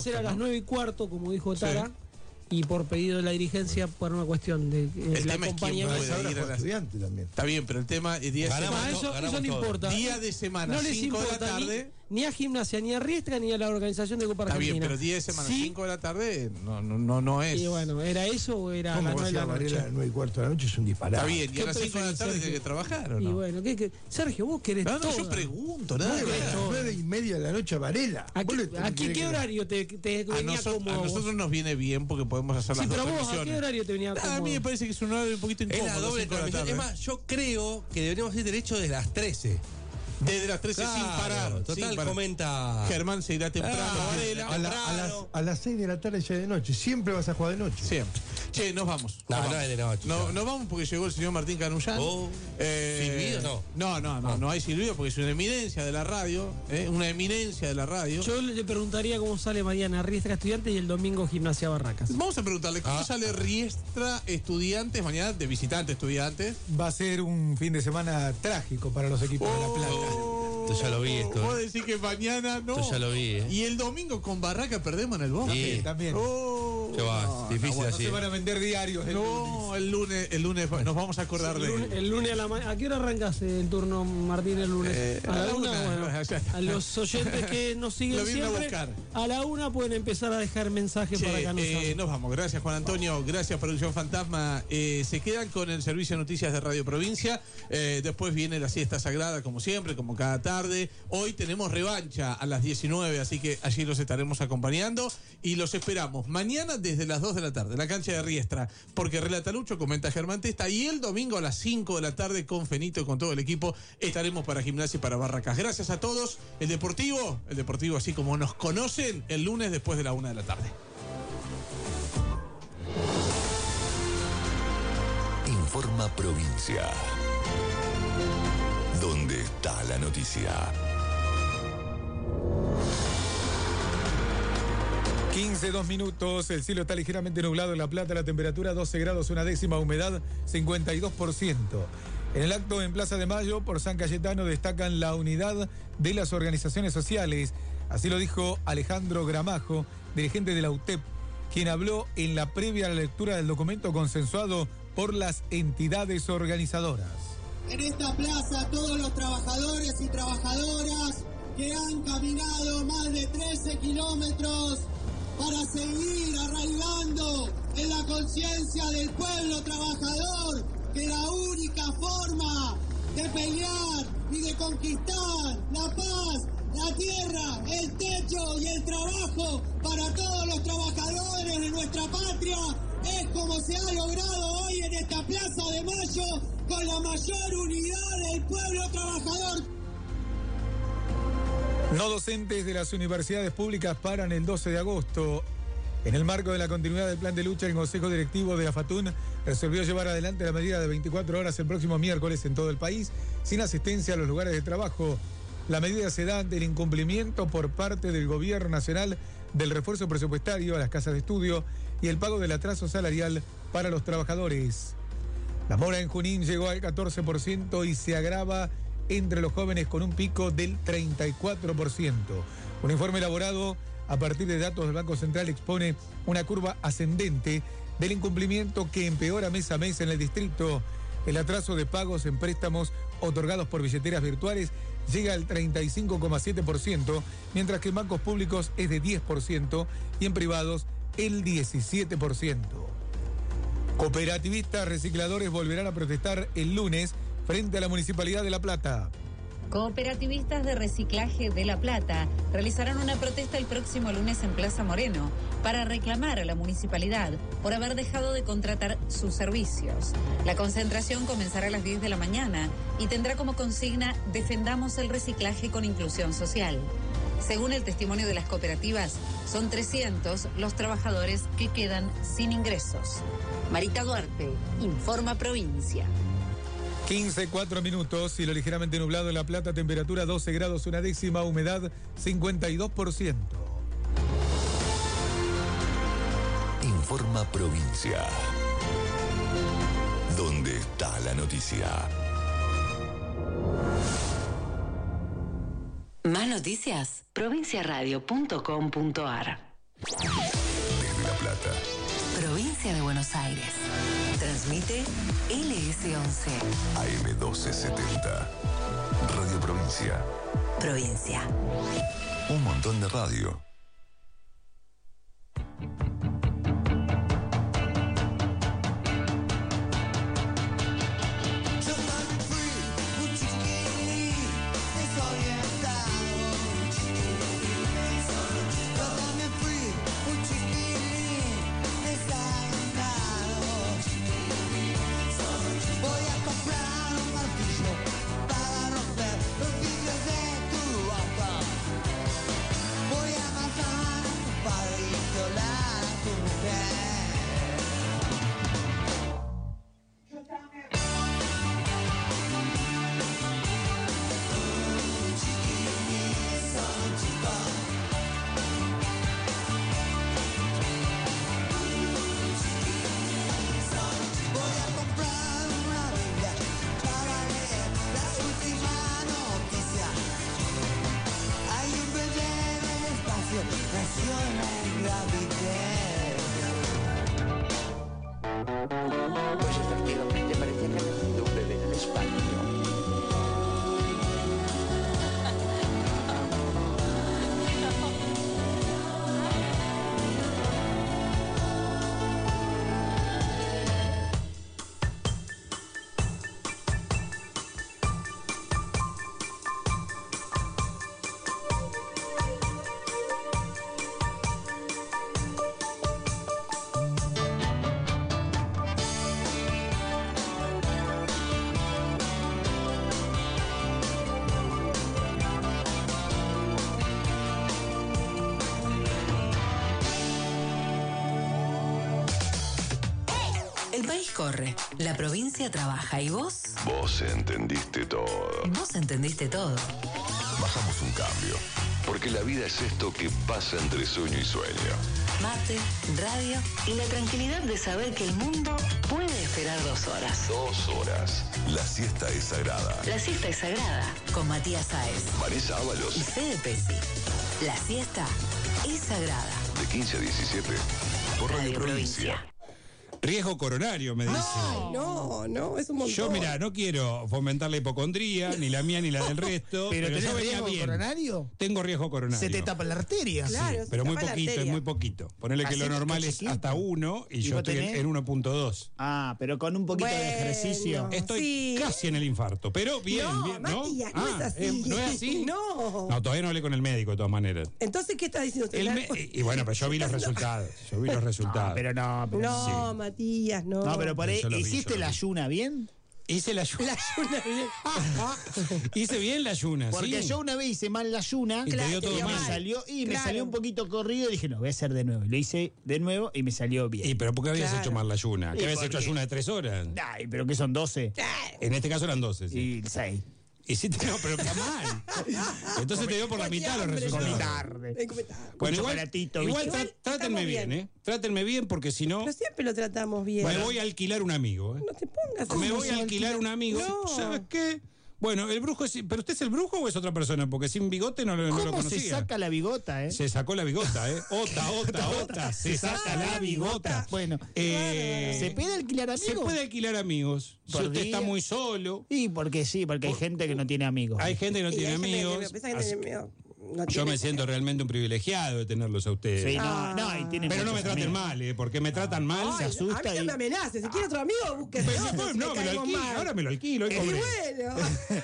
ser a las 9:15, como dijo Tara. Sí. Y por pedido de la dirigencia, por una cuestión de El la tema es quién compañía. puede ir a las estudiante también. Está bien, pero el tema es día de semana. Eso no importa. Día de semana, no les 5 de la importa tarde. ni a Gimnasia, ni a Riestra, ni a la organización de Copa Está Argentina. bien, pero día de semana, Sí. 5 de la tarde, no es. Y bueno, ¿era eso o era a ¿Cómo las va 9 a de ser la a Varela a noche? las 9:15 de la noche? Es un disparate. Está bien, y ¿Qué a las 5 de la preferís, tarde Sergio? tiene que trabajar, ¿o Y no? bueno, Sergio, vos querés No, todo. yo pregunto, nada. Muy bien. 9:30 de la noche a Varela. ¿A ¿Vos le- qué querés que- horario te A venía cómodo? a vos? nosotros nos viene bien porque podemos hacer Sí, las dos pero vos, ¿a qué transmisiones. horario te venía cómodo? A mí me parece que es un horario un poquito Es incómodo. la doble 5 de la transmisión. tarde. Es más, yo creo que deberíamos ir derecho desde las 13. Desde las 13 sin parar. Total, sin parar. comenta. Germán se irá temprano. Ah, Varela. A las 6 de la tarde ya de noche. Siempre vas a jugar de noche. Siempre. Che, nos vamos. No, Nos no vamos. es de noche. No, nos vamos porque llegó el señor Martín Canullán. Oh. ¿Silbido? No hay silbido porque es una eminencia de la radio. Una eminencia de la radio. Yo le preguntaría cómo sale mañana Riestra Estudiantes y el domingo Gimnasia Barracas. Vamos a preguntarle cómo sale Riestra Estudiantes mañana, de visitante Estudiantes. Va a ser un fin de semana trágico para los equipos de La Plata. Esto ya lo vi, esto. Vos decís que mañana no. Esto ya lo vi, Y el domingo con Barraca perdemos en el Bosque. Sí. También. Oh, ¿Qué va? Difícil No así. se van a vender diarios. No, el lunes nos vamos a acordar de él. El lunes a la mañana. ¿A qué hora arrancas el turno, Martín, el lunes? a la una, Bueno, ya está. a los oyentes que nos siguen Lo vienen a siempre, buscar. a la 1 pueden empezar a dejar mensajes para acá. Nos vamos. Gracias, Juan Antonio. Gracias, Producción Fantasma. Se quedan con el servicio de noticias de Radio Provincia. Después viene la siesta sagrada, como siempre, como cada tarde. Hoy tenemos revancha a las 19, así que allí los estaremos acompañando y los esperamos mañana desde las 2 de la tarde, en la cancha de Riestra, porque relata Lucho, comenta Germán Testa, y el domingo a las 5 de la tarde con Fenito y con todo el equipo estaremos para Gimnasia y para Barracas. Gracias a todos. El Deportivo así como nos conocen, el lunes después de la 1 de la tarde. Informa Provincia. ¿Dónde está la noticia? 15:02. El cielo está ligeramente nublado en La Plata, la temperatura 12 grados, una décima, humedad 52%. En el acto en Plaza de Mayo por San Cayetano destacan la unidad de las organizaciones sociales. Así lo dijo Alejandro Gramajo, dirigente de la UTEP, quien habló en la previa a la lectura del documento consensuado por las entidades organizadoras. En esta plaza todos los trabajadores y trabajadoras que han caminado más de 13 kilómetros para seguir arraigando en la conciencia del pueblo trabajador que la única forma de pelear y de conquistar la paz, la tierra, el techo y el trabajo para todos los trabajadores de nuestra patria es como se ha logrado hoy en esta Plaza de Mayo con la mayor unidad del pueblo trabajador. No docentes de las universidades públicas paran el 12 de agosto. En el marco de la continuidad del plan de lucha, el Consejo Directivo de la FATUN resolvió llevar adelante la medida de 24 horas el próximo miércoles en todo el país, sin asistencia a los lugares de trabajo. La medida se da ante el incumplimiento por parte del Gobierno Nacional del refuerzo presupuestario a las casas de estudio y el pago del atraso salarial para los trabajadores. La mora en Junín llegó al 14% y se agrava entre los jóvenes con un pico del 34%. Un informe elaborado a partir de datos del Banco Central expone una curva ascendente del incumplimiento que empeora mes a mes en el distrito. El atraso de pagos en préstamos otorgados por billeteras virtuales llega al 35,7%, mientras que en bancos públicos es de 10% y en privados el 17%. Cooperativistas recicladores volverán a protestar el lunes frente a la Municipalidad de La Plata. Cooperativistas de reciclaje de La Plata realizarán una protesta el próximo lunes en Plaza Moreno para reclamar a la municipalidad por haber dejado de contratar sus servicios. La concentración comenzará a las 10 de la mañana y tendrá como consigna "Defendamos el reciclaje con inclusión social". Según el testimonio de las cooperativas, son 300 los trabajadores que quedan sin ingresos. Marita Duarte, Informa Provincia. 15:04, cielo ligeramente nublado en La Plata, temperatura 12 grados, una décima, humedad 52%. Informa Provincia. ¿Dónde está la noticia? Más noticias, provinciaradio.com.ar. Desde La Plata. Provincia de Buenos Aires. Transmite LS11. AM1270. Radio Provincia. Provincia. Un montón de radio. Pues efectivamente parecía que había nacido un bebé en el espacio. El país corre, la provincia trabaja y vos Vos entendiste todo. entendiste todo. Bajamos un cambio. Porque la vida es esto que pasa entre sueño y sueño. Mate, radio y la tranquilidad de saber que el mundo puede esperar 2 horas. 2 horas. La siesta es sagrada. La siesta es sagrada, con Matías Sáez Vanessa y Ábalos. Fede Pesci. La siesta es sagrada. De 15 a 17. Por Radio Provincia. Riesgo coronario, me dice. No, es un montón. Yo, mira, no quiero fomentar la hipocondría, ni la mía ni la del resto. Pero yo ¿tenés venía riesgo bien. coronario? Tengo riesgo coronario. Se te tapa la arteria. Claro, Pero muy tapa la poquito, arteria. es muy poquito. Ponele que lo Haceme normal es chiquito. hasta 1 y yo vos estoy tenés? en 1.2. Ah, pero con un poquito de Bueno. ejercicio. Estoy Sí. casi en el infarto, pero bien, No, bien, ¿no? Matías, no es así. ¿No es así? No. No, todavía no hablé con el médico de todas maneras. Entonces, ¿qué estás diciendo? Y bueno, pero yo vi los resultados. Yo vi los resultados. Pero no, pero No, Matías, no. No, pero por ahí, Yo lo vi, ¿hiciste yo lo la vi. ayuna bien? Hice la ayuna. La ayuna bien. Hice bien la ayuna, Porque sí. yo una vez hice mal la ayuna Y te dio todo me mal. salió y me Claro. salió un poquito corrido y dije, no, voy a hacer de nuevo. Y lo hice de nuevo y me salió bien. ¿Y pero por qué habías Claro. hecho mal la ayuna? ¿Y ¿Qué habías por hecho qué? ayuna de 3 horas? Ay, pero que son 12 En este caso eran 12, sí. y 6. Hiciste, no, pero está mal. Entonces te dio por la mitad los resultados. Comí tarde. Bueno, igual, chocolatito, igual ¿viste? trátenme estamos bien, bien. ¿eh? Trátenme bien porque si no, Pero siempre lo tratamos bien. me voy a alquilar un amigo, ¿eh? No te pongas Me así. voy a alquilar un amigo. No. ¿Sabes qué? Bueno, el brujo es... ¿Pero usted es el brujo o es otra persona? Porque sin bigote no lo ¿Cómo conocía. se saca la bigota, eh? Se sacó la bigota, ¿eh? Ota. Se saca la bigota. Bueno, ¿se puede alquilar amigos? Se puede alquilar amigos. Si Por usted día. está muy solo. Y porque sí, porque hay gente que no tiene amigos. Hay gente que no Y tiene hay gente que amigos. piensa que así- tiene miedo. No Yo tiene- me siento realmente un privilegiado de tenerlos a ustedes. Sí, no, y tienen Pero no me muchos traten amigos. mal, porque me tratan mal. Ay, se asusta a mí no y- me amenaces. Si quiere otro amigo, búsquese Pero otro, después si no, me lo caemos alquilo. mal. Ahora me lo alquilo. Hoy Y cobré. bueno.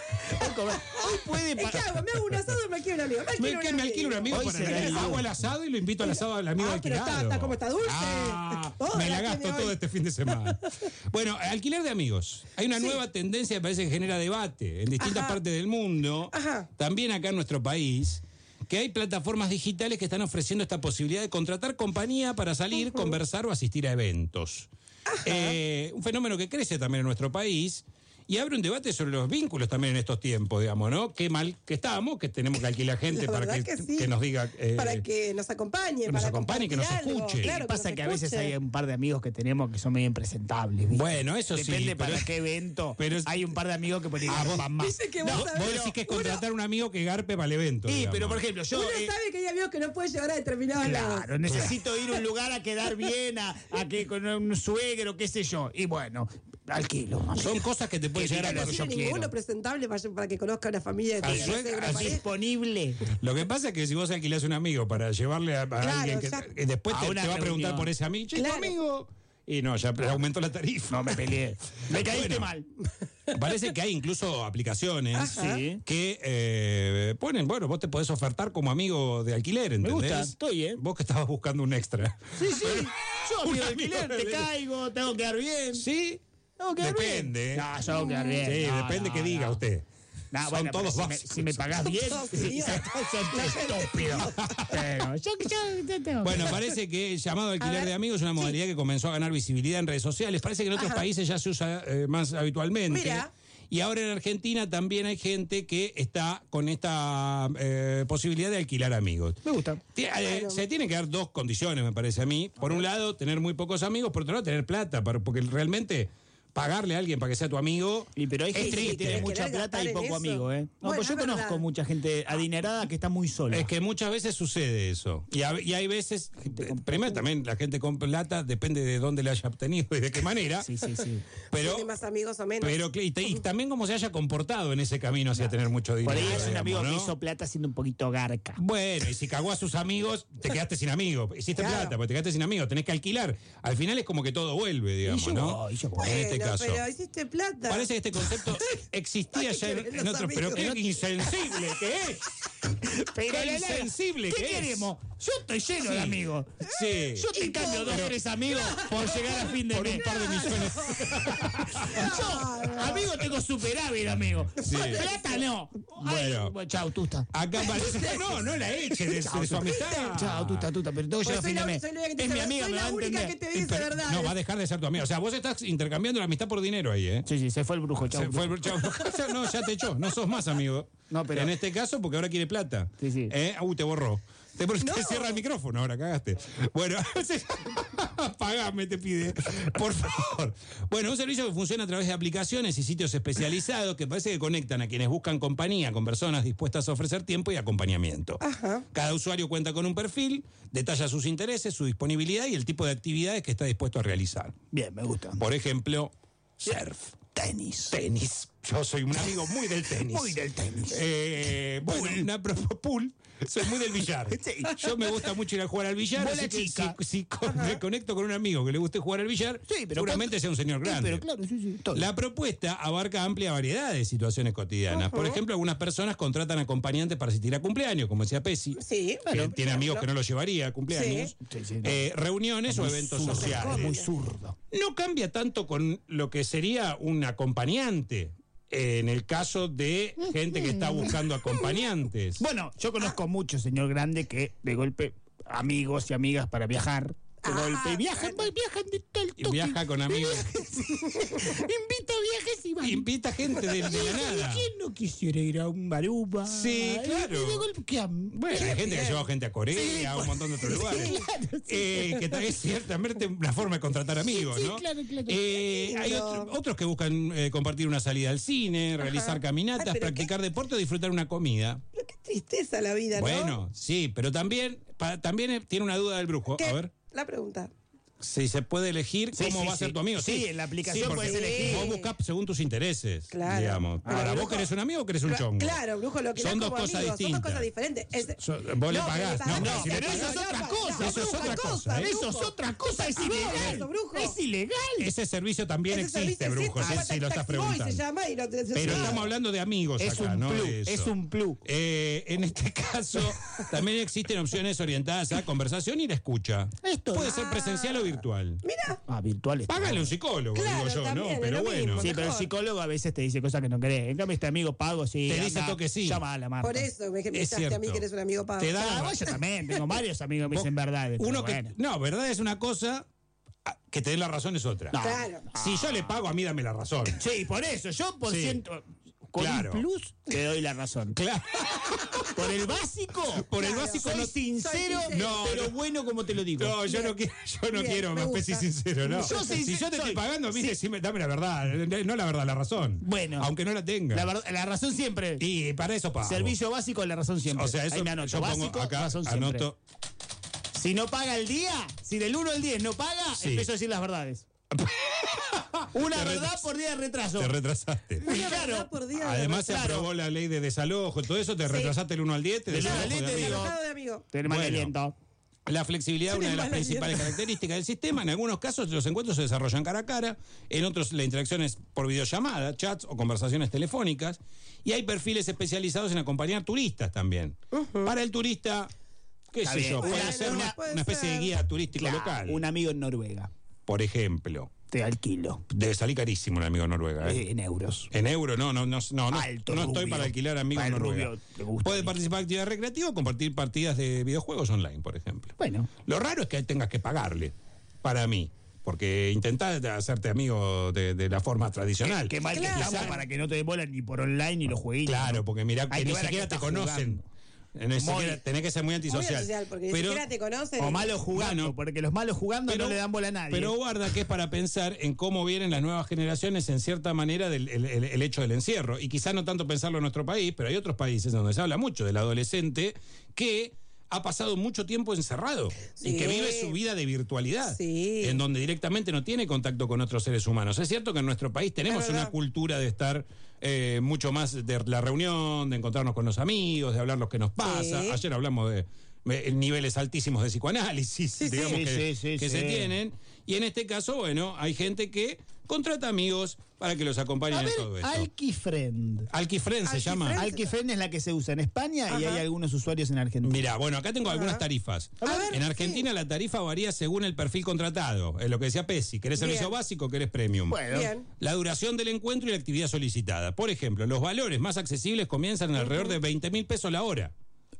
Hoy puede ¿Qué hago? Me hago un asado y me alquilo un amigo. Me alquilo un amigo Hoy para será el hago el asado y lo invito al asado al amigo Pero alquilado. está como está dulce. Toda Me la tiene gasto hoy. todo este fin de semana. Bueno, alquiler de amigos. Hay una nueva tendencia que parece que genera debate en distintas Ajá. partes del mundo, Ajá. también acá en nuestro país, que hay plataformas digitales que están ofreciendo esta posibilidad de contratar compañía para salir, conversar o asistir a eventos. Un fenómeno que crece también en nuestro país y abre un debate sobre los vínculos también en estos tiempos, digamos, ¿no? Qué mal que estamos, que tenemos que alquilar gente La para verdad que, sí. que nos diga... para que nos acompañe, que nos para acompañe, que nos compartir algo. escuche. Claro, Pasa nos que a veces escuche. hay un par de amigos que tenemos que son medio impresentables. ¿viste? Bueno, eso sí. Depende pero- para qué evento. pero- hay un par de amigos que pueden ir vos- van más. Dice que No, vos vos sabés, decís que es uno- contratar un amigo que garpe para el evento. Sí, digamos. pero por ejemplo, yo. Uno sabe que hay amigos que no pueden llevar a determinados lados. Claro, necesito ir a un lugar a quedar bien, a que con un suegro, qué sé yo. Y bueno, alquilo. Son cosas que te pueden Que llegar a diga No lo que pasar. tiene yo ninguno quiero. presentable para que conozca una familia de Al no sé, suegro, una al pareja. Disponible. Lo que pasa es que si vos alquilás un amigo para llevarle a alguien que ya. después A te una va a preguntar reunión. por ese amigo, che, tu Claro. amigo. Y no, ya aumentó la tarifa. No me peleé. Me caíste Bueno. mal. Parece que hay incluso aplicaciones Ajá. que ponen, bueno, vos te podés ofertar como amigo de alquiler, ¿entendés? gusta, estoy, ¿eh? Vos que estabas buscando un extra. Sí, sí. Yo, Un amigo de amigo alquiler, te de- caigo, tengo que quedar bien. Sí, Tengo que quedar depende. bien. No, yo tengo que quedar bien. Sí, No, depende no, que diga no. usted. No, Son bueno, pero todos si me, básicos. si me pagás bien, todos sí, idiotas. son estúpidos. Pero yo tengo. Bueno, parece que el llamado alquiler de amigos es una modalidad que comenzó a ganar visibilidad en redes sociales. Parece que en otros Ajá. países ya se usa más habitualmente. Mira. Y ahora en Argentina también hay gente que está con esta posibilidad de alquilar amigos. Me gusta. Se tienen que dar dos condiciones, me parece a mí. Por un lado, tener muy pocos amigos, por otro lado, tener plata, porque realmente pagarle a alguien para que sea tu amigo Pero hay es gente que triste. tiene ¿Querés mucha gastar plata y en poco eso? amigo, ¿eh? No, Bueno, pues yo es conozco verdad. mucha gente adinerada que está muy sola. Es que muchas veces sucede eso. Y hay veces, primero también la gente con plata, depende de dónde la haya obtenido y de qué manera. Sí, sí, sí. Pero, Tiene más amigos o menos. y también cómo se haya comportado en ese camino hacia tener mucho dinero. Por ahí es un digamos, amigo ¿no? que hizo plata siendo un poquito garca. Bueno, y si cagó a sus amigos, te quedaste sin amigos. Hiciste Claro. plata, porque te quedaste sin amigos, tenés que alquilar. Al final es como que todo vuelve, digamos, yo ¿no? voy, yo voy. En este Bueno, caso. pero hiciste plata. Parece que este concepto existía Ay, ya que en ven los otros, pero amigos. qué insensible que es. Pero Qué insensible ¿qué que es. queremos? Yo estoy lleno Sí. de amigos. Sí. Yo te cambio 2 o 3 amigos por llegar a fin de Por mes. un par de millones. Yo, amigo, tengo superávit, amigo. Sí. Plata no. Bueno. Ay, chau, tusta. Acá parece. No la eche de su amistad. Chau, tusta, pero tengo que Pues llegar a fin de mes. soy la única que te Es mi dice- amiga, soy me va la a única entender. que te dice Pero verdad. no, va a dejar de ser tu amigo. O sea, vos estás intercambiando la amistad por dinero ahí, ¿eh? Sí, sí, se fue el brujo, chau. Chau. No, ya te echó. No sos más amigo. No, pero- En este caso, porque ahora quiere plata. Sí, sí. Te borró. Te No. cierra el micrófono, ahora cagaste. Bueno, pagame, te pide. Por favor. Bueno, un servicio que funciona a través de aplicaciones y sitios especializados que parece que conectan a quienes buscan compañía con personas dispuestas a ofrecer tiempo y acompañamiento. Ajá. Cada usuario cuenta con un perfil, detalla sus intereses, su disponibilidad y el tipo de actividades que está dispuesto a realizar. Bien, me gusta. Por ejemplo, surf. Tenis. Yo soy un amigo muy del tenis. Muy del tenis. Bueno, pool. Soy muy del billar. Sí. Yo me gusta mucho ir a jugar al billar. Bola Así que chica. si me conecto con un amigo que le guste jugar al billar, Sí, pero seguramente sea un señor Sí, grande. pero claro, sí, todo. La propuesta abarca amplia variedad de situaciones cotidianas. Por ejemplo, algunas personas contratan acompañantes para asistir a cumpleaños, como decía Pesci. Sí, Que bueno, tiene amigos que no los llevaría a cumpleaños. Sí, no. Reuniones o eventos sociales. Muy zurdo. No cambia tanto con lo que sería un acompañante en el caso de gente que está buscando acompañantes. Bueno, yo conozco mucho señor grande que de golpe amigos y amigas para viajar. De golpe viajan de todo el Y toque. viaja con amigos. Invita viajes y van. Invita gente de la nada. ¿Quién no quisiera ir a un Baruba? Sí, claro. Y de golpe, Bueno, hay gente que lleva gente a Corea, Sí, a un montón de otros lugares. claro, sí. Que también es ciertamente una forma de contratar amigos, Sí, ¿no? claro. Hay otros que buscan compartir una salida al cine, realizar caminatas, Ay, pero practicar deporte o disfrutar una comida. Pero qué tristeza la vida, ¿no? Bueno, sí, pero también tiene una duda del brujo. ¿Qué? A ver. La pregunta. Si se puede elegir Sí, cómo sí, va a ser sí. tu amigo. Sí, en la aplicación porque puedes elegir. Vos buscás según tus intereses, Claro. digamos. Pero Ahora, ¿vos brujo- querés un amigo o querés un chongo? Claro, brujo, lo que Son da dos como cosas amigo, distintas. Son dos cosas diferentes. Vos le No, pagás. pero No, no, si le pero eso pagás- es otra no, cosa. no, Eso es brujo, otra cosa, ¿eh? Eso es otra cosa, es Ah, ilegal. eso, brujo. Es ilegal. Ese servicio también Ese existe, servicio brujo, existe. si lo estás Taxi Boy preguntando. se llama y no te Pero estamos hablando de amigos Es acá, un ¿no? plus, de eso. es un plus. En este caso, también existen opciones orientadas a conversación y la escucha. Esto. Puede ser presencial o virtual. Mira, Virtuales. Págale un psicólogo, Claro, digo yo, también, ¿no? es Pero lo bueno. mismo. Sí, pero el Mejor. psicólogo a veces te dice cosas que no querés. En cambio, este amigo pago, sí. Te dice anda, toque sí. Llama a la Marta. por eso me Es dijiste a mí cierto. que eres un amigo pago. Te da Ah, yo también tengo varios amigos que me dicen verdades. Uno pero bueno. no, verdad es una cosa, Que te den la razón es otra. No. Claro. Si yo le pago, a mí dame la razón. Sí, por eso, yo por Sí. ciento. Con Claro. un plus te doy la razón. Claro. Por el básico. Por el básico soy no- sincero, No, pero no. bueno como te lo digo. No, yo no Bien, quiero me más pez y gusta. sincero, no. Yo Si yo te estoy soy- pagando, a mí sí. decime, dame la verdad. No la verdad, la razón. Bueno. Aunque no la tenga. La razón siempre. Y para eso pago. Servicio básico, la razón siempre. O sea, eso Ahí me anoto. yo pongo Básico, acá, razón siempre. anoto. Si no paga el día, si del 1 al 10 no paga, Sí. empiezo a decir las verdades. Una Te verdad por día de retraso. Te retrasaste. Una Claro. verdad por día. Además se Claro. aprobó la ley de desalojo, todo eso, te retrasaste el 1 al 10, te Del 1 al desalojo 10 de te amigo. digo. Enojado de amigo. Tener mal Bueno. aliento. La flexibilidad es una de las Tenés principales mala características del sistema. En algunos casos los encuentros se desarrollan cara a cara, en otros la interacción es por videollamada, chats o conversaciones telefónicas. Y hay perfiles especializados en acompañar turistas también. Para el turista, qué Está sé bien. yo, puede Una- ser una- una especie de guía turístico Claro, local. un amigo en Noruega. Por ejemplo. Te alquilo. Debe salir carísimo un amigo en Noruega. En euros. En euro, no Alto, no estoy rubio. para alquilar amigos Para en el Noruega. rubio, te gusta. Puede participar en actividad recreativa o compartir partidas de videojuegos online, por ejemplo. Bueno. Lo raro es que tengas que pagarle, para mí. Porque intentás hacerte amigo de la forma tradicional. Qué mal que Claro. estamos para que no te demolan ni por online ni los jueguitos. Claro, porque mirá, Hay que ni ver a qué siquiera te estás conocen. jugando. Ni siquiera- tenés que ser muy Muy antisocial. social, porque ni Pero- siquiera te conocen. O malos jugando, Bueno, porque los malos jugando no le dan bola a nadie. Pero guarda que es para pensar en cómo vienen las nuevas generaciones en cierta manera el hecho del encierro. Y quizás no tanto pensarlo en nuestro país, pero hay otros países donde se habla mucho del adolescente que ha pasado mucho tiempo encerrado y Sí. que vive su vida de virtualidad, Sí. en donde directamente no tiene contacto con otros seres humanos. Es cierto que en nuestro país tenemos Es verdad. una cultura de estar mucho más de la reunión, de encontrarnos con los amigos, de hablar lo que nos pasa. Sí. Ayer hablamos de niveles altísimos de psicoanálisis, digamos, sí. que, Sí, que se sí. tienen. Y en este caso, bueno, hay gente que contrata amigos para que los acompañen A en ver, todo esto. Alkifriend. Alkifriend se llama. Alkifriend es la que se usa en España y Ajá. hay algunos usuarios en Argentina. Mira, bueno, acá tengo algunas tarifas. A ver, En Argentina la tarifa varía según el perfil contratado. Es lo que decía Pesi. ¿Querés servicio Bien. básico o querés premium? Bueno, Bien. La duración del encuentro y la actividad solicitada. Por ejemplo, los valores más accesibles comienzan en alrededor de 20.000 pesos la hora.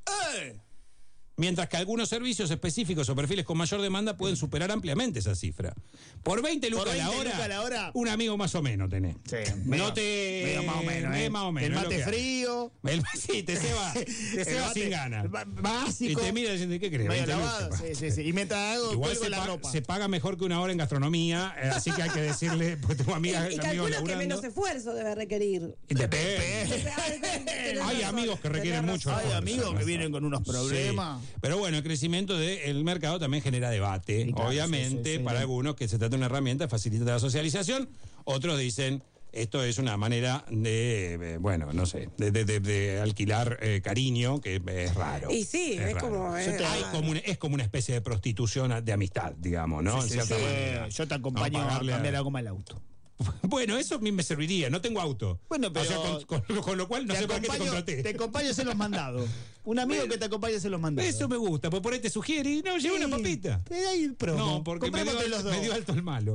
Mientras que algunos servicios específicos o perfiles con mayor demanda pueden superar ampliamente esa cifra. Por 20 lucas, 20 la, hora, lucas la hora. un amigo más o menos tenés. Sí, No te... medio más o menos. más o menos, El es lo mate que hay. frío. Sí, te ceba, El mate sin ganas. Y Básico. te mira diciendo, ¿qué crees? Medio 20 lavado. lucas. Sí. Y mientras hago, Igual cuelgo la ropa. se paga mejor que una hora en gastronomía, así que hay que decirle, porque tengo amigas Y amigos calculo que laburando. menos esfuerzo debe requerir. Depende. Hay amigos que requieren mucho Hay esfuerzo. amigos que vienen con unos problemas. Sí. Pero bueno, el crecimiento del mercado también genera debate, Sí, claro, obviamente, sí. para algunos que se trata de una herramienta que facilita la socialización, otros dicen, esto es una manera de, bueno, no sé, de alquilar cariño, que es raro. Y sí, es raro. como... Es como una especie de prostitución de amistad, digamos, ¿no? Sí, en sí, cierta sí. manera. Yo te acompaño No, a pagarle cambiar la goma al auto. Bueno, eso a mí me serviría, no tengo auto. Bueno, pero- O sea, con lo cual no sé para qué te contraté. Te acompaño a hacer los mandados. Un amigo que te acompañe a hacer los mandados. Eso me gusta, porque por ahí te sugiere y no, lleva una papita. Te da el promo. No, porque me dio, Comprémote los dos. me dio alto el malo.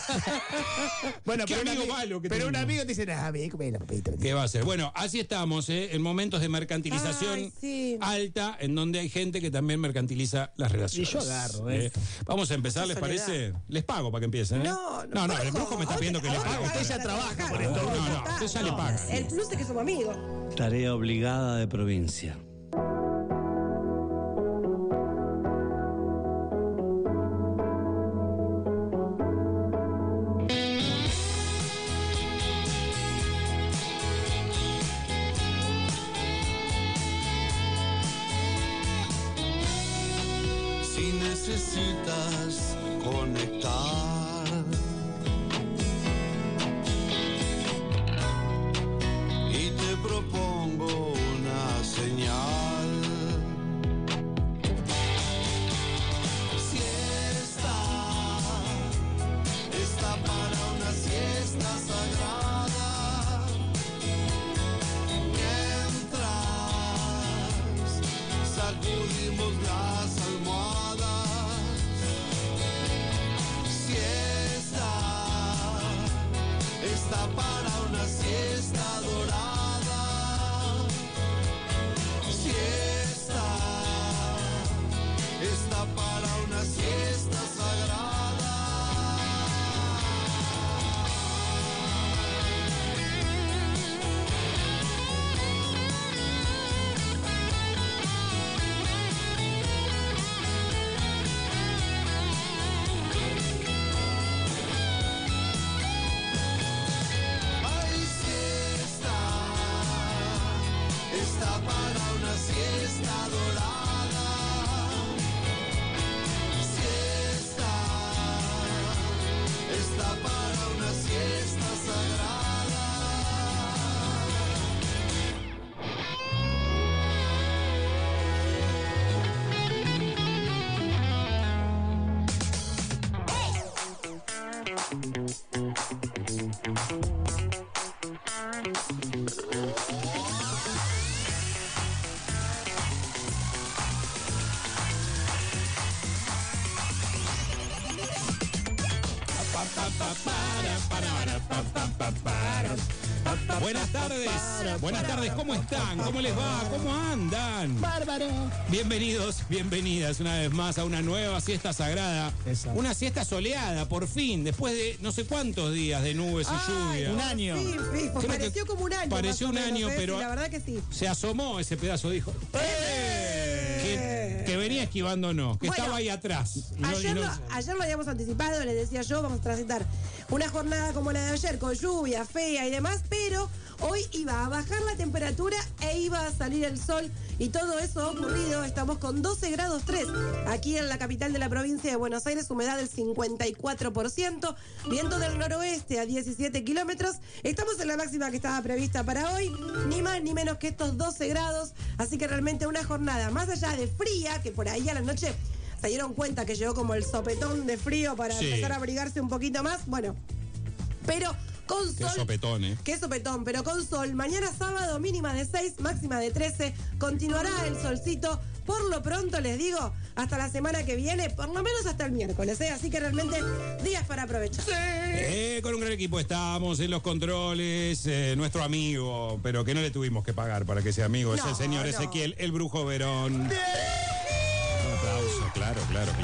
Bueno, ¿Qué pero amigo malo que pero un tengo? amigo te dice, me comé la papita. ¿Qué va a ser? Bueno, así estamos, en momentos de mercantilización Ay, sí. alta, en donde hay gente que también mercantiliza las relaciones. Y yo agarro, Vamos a empezar, Mucha ¿les soledad. parece? Les pago para que empiecen, ¿eh? No, el brujo me está pidiendo que le pague. Usted ya trabaja por No, esto. no, usted ya le paga. El plus es que somos amigos. Tarea obligada de provincia. Si necesitas conectar y te propongo una señal. Si está para una siesta sagrada. Mientras sacudimos las almohadas, siesta está para una siesta dorada, siesta está para una siesta sagrada. siesta dorada. Siesta, está para una siesta sagrada. Buenas tardes, ¿cómo están? ¿Cómo les va? ¿Cómo andan? Bárbaro. Bienvenidos, bienvenidas una vez más a una nueva siesta sagrada. Exacto. Una siesta soleada, por fin, después de no sé cuántos días de nubes y lluvia. Un año. Sí, pues Creo pareció que como un año. pareció más o un menos, año, pero sí, la verdad que sí. se asomó ese pedazo, dijo. Que venía esquivándonos, que Bueno, estaba ahí atrás. Y no- y Ayer, no- ayer lo habíamos anticipado, les decía yo, vamos a transitar una jornada como la de ayer, con lluvia, fea y demás, pero hoy iba a bajar la temperatura e iba a salir el sol y todo eso ha ocurrido. Estamos con 12 grados 3 aquí en la capital de la provincia de Buenos Aires, humedad del 54%, viento del noroeste a 17 kilómetros. Estamos en la máxima que estaba prevista para hoy, ni más ni menos que estos 12 grados, así que realmente una jornada más allá de fría, que por ahí a la noche se dieron cuenta que llegó como el sopetón de frío para Sí. empezar a abrigarse un poquito más, bueno, pero con Qué sol. sopetón, ¿eh? Qué sopetón, pero con sol. Mañana sábado mínima de 6, máxima de 13. Continuará el solcito. Por lo pronto les digo, hasta la semana que viene, por lo menos hasta el miércoles, ¿eh? Así que realmente días para aprovechar. Con un gran equipo estamos en los controles, nuestro amigo, pero que no le tuvimos que pagar para que sea amigo, es No, el señor no. Ezequiel, el Brujo Verón. Un aplauso, claro.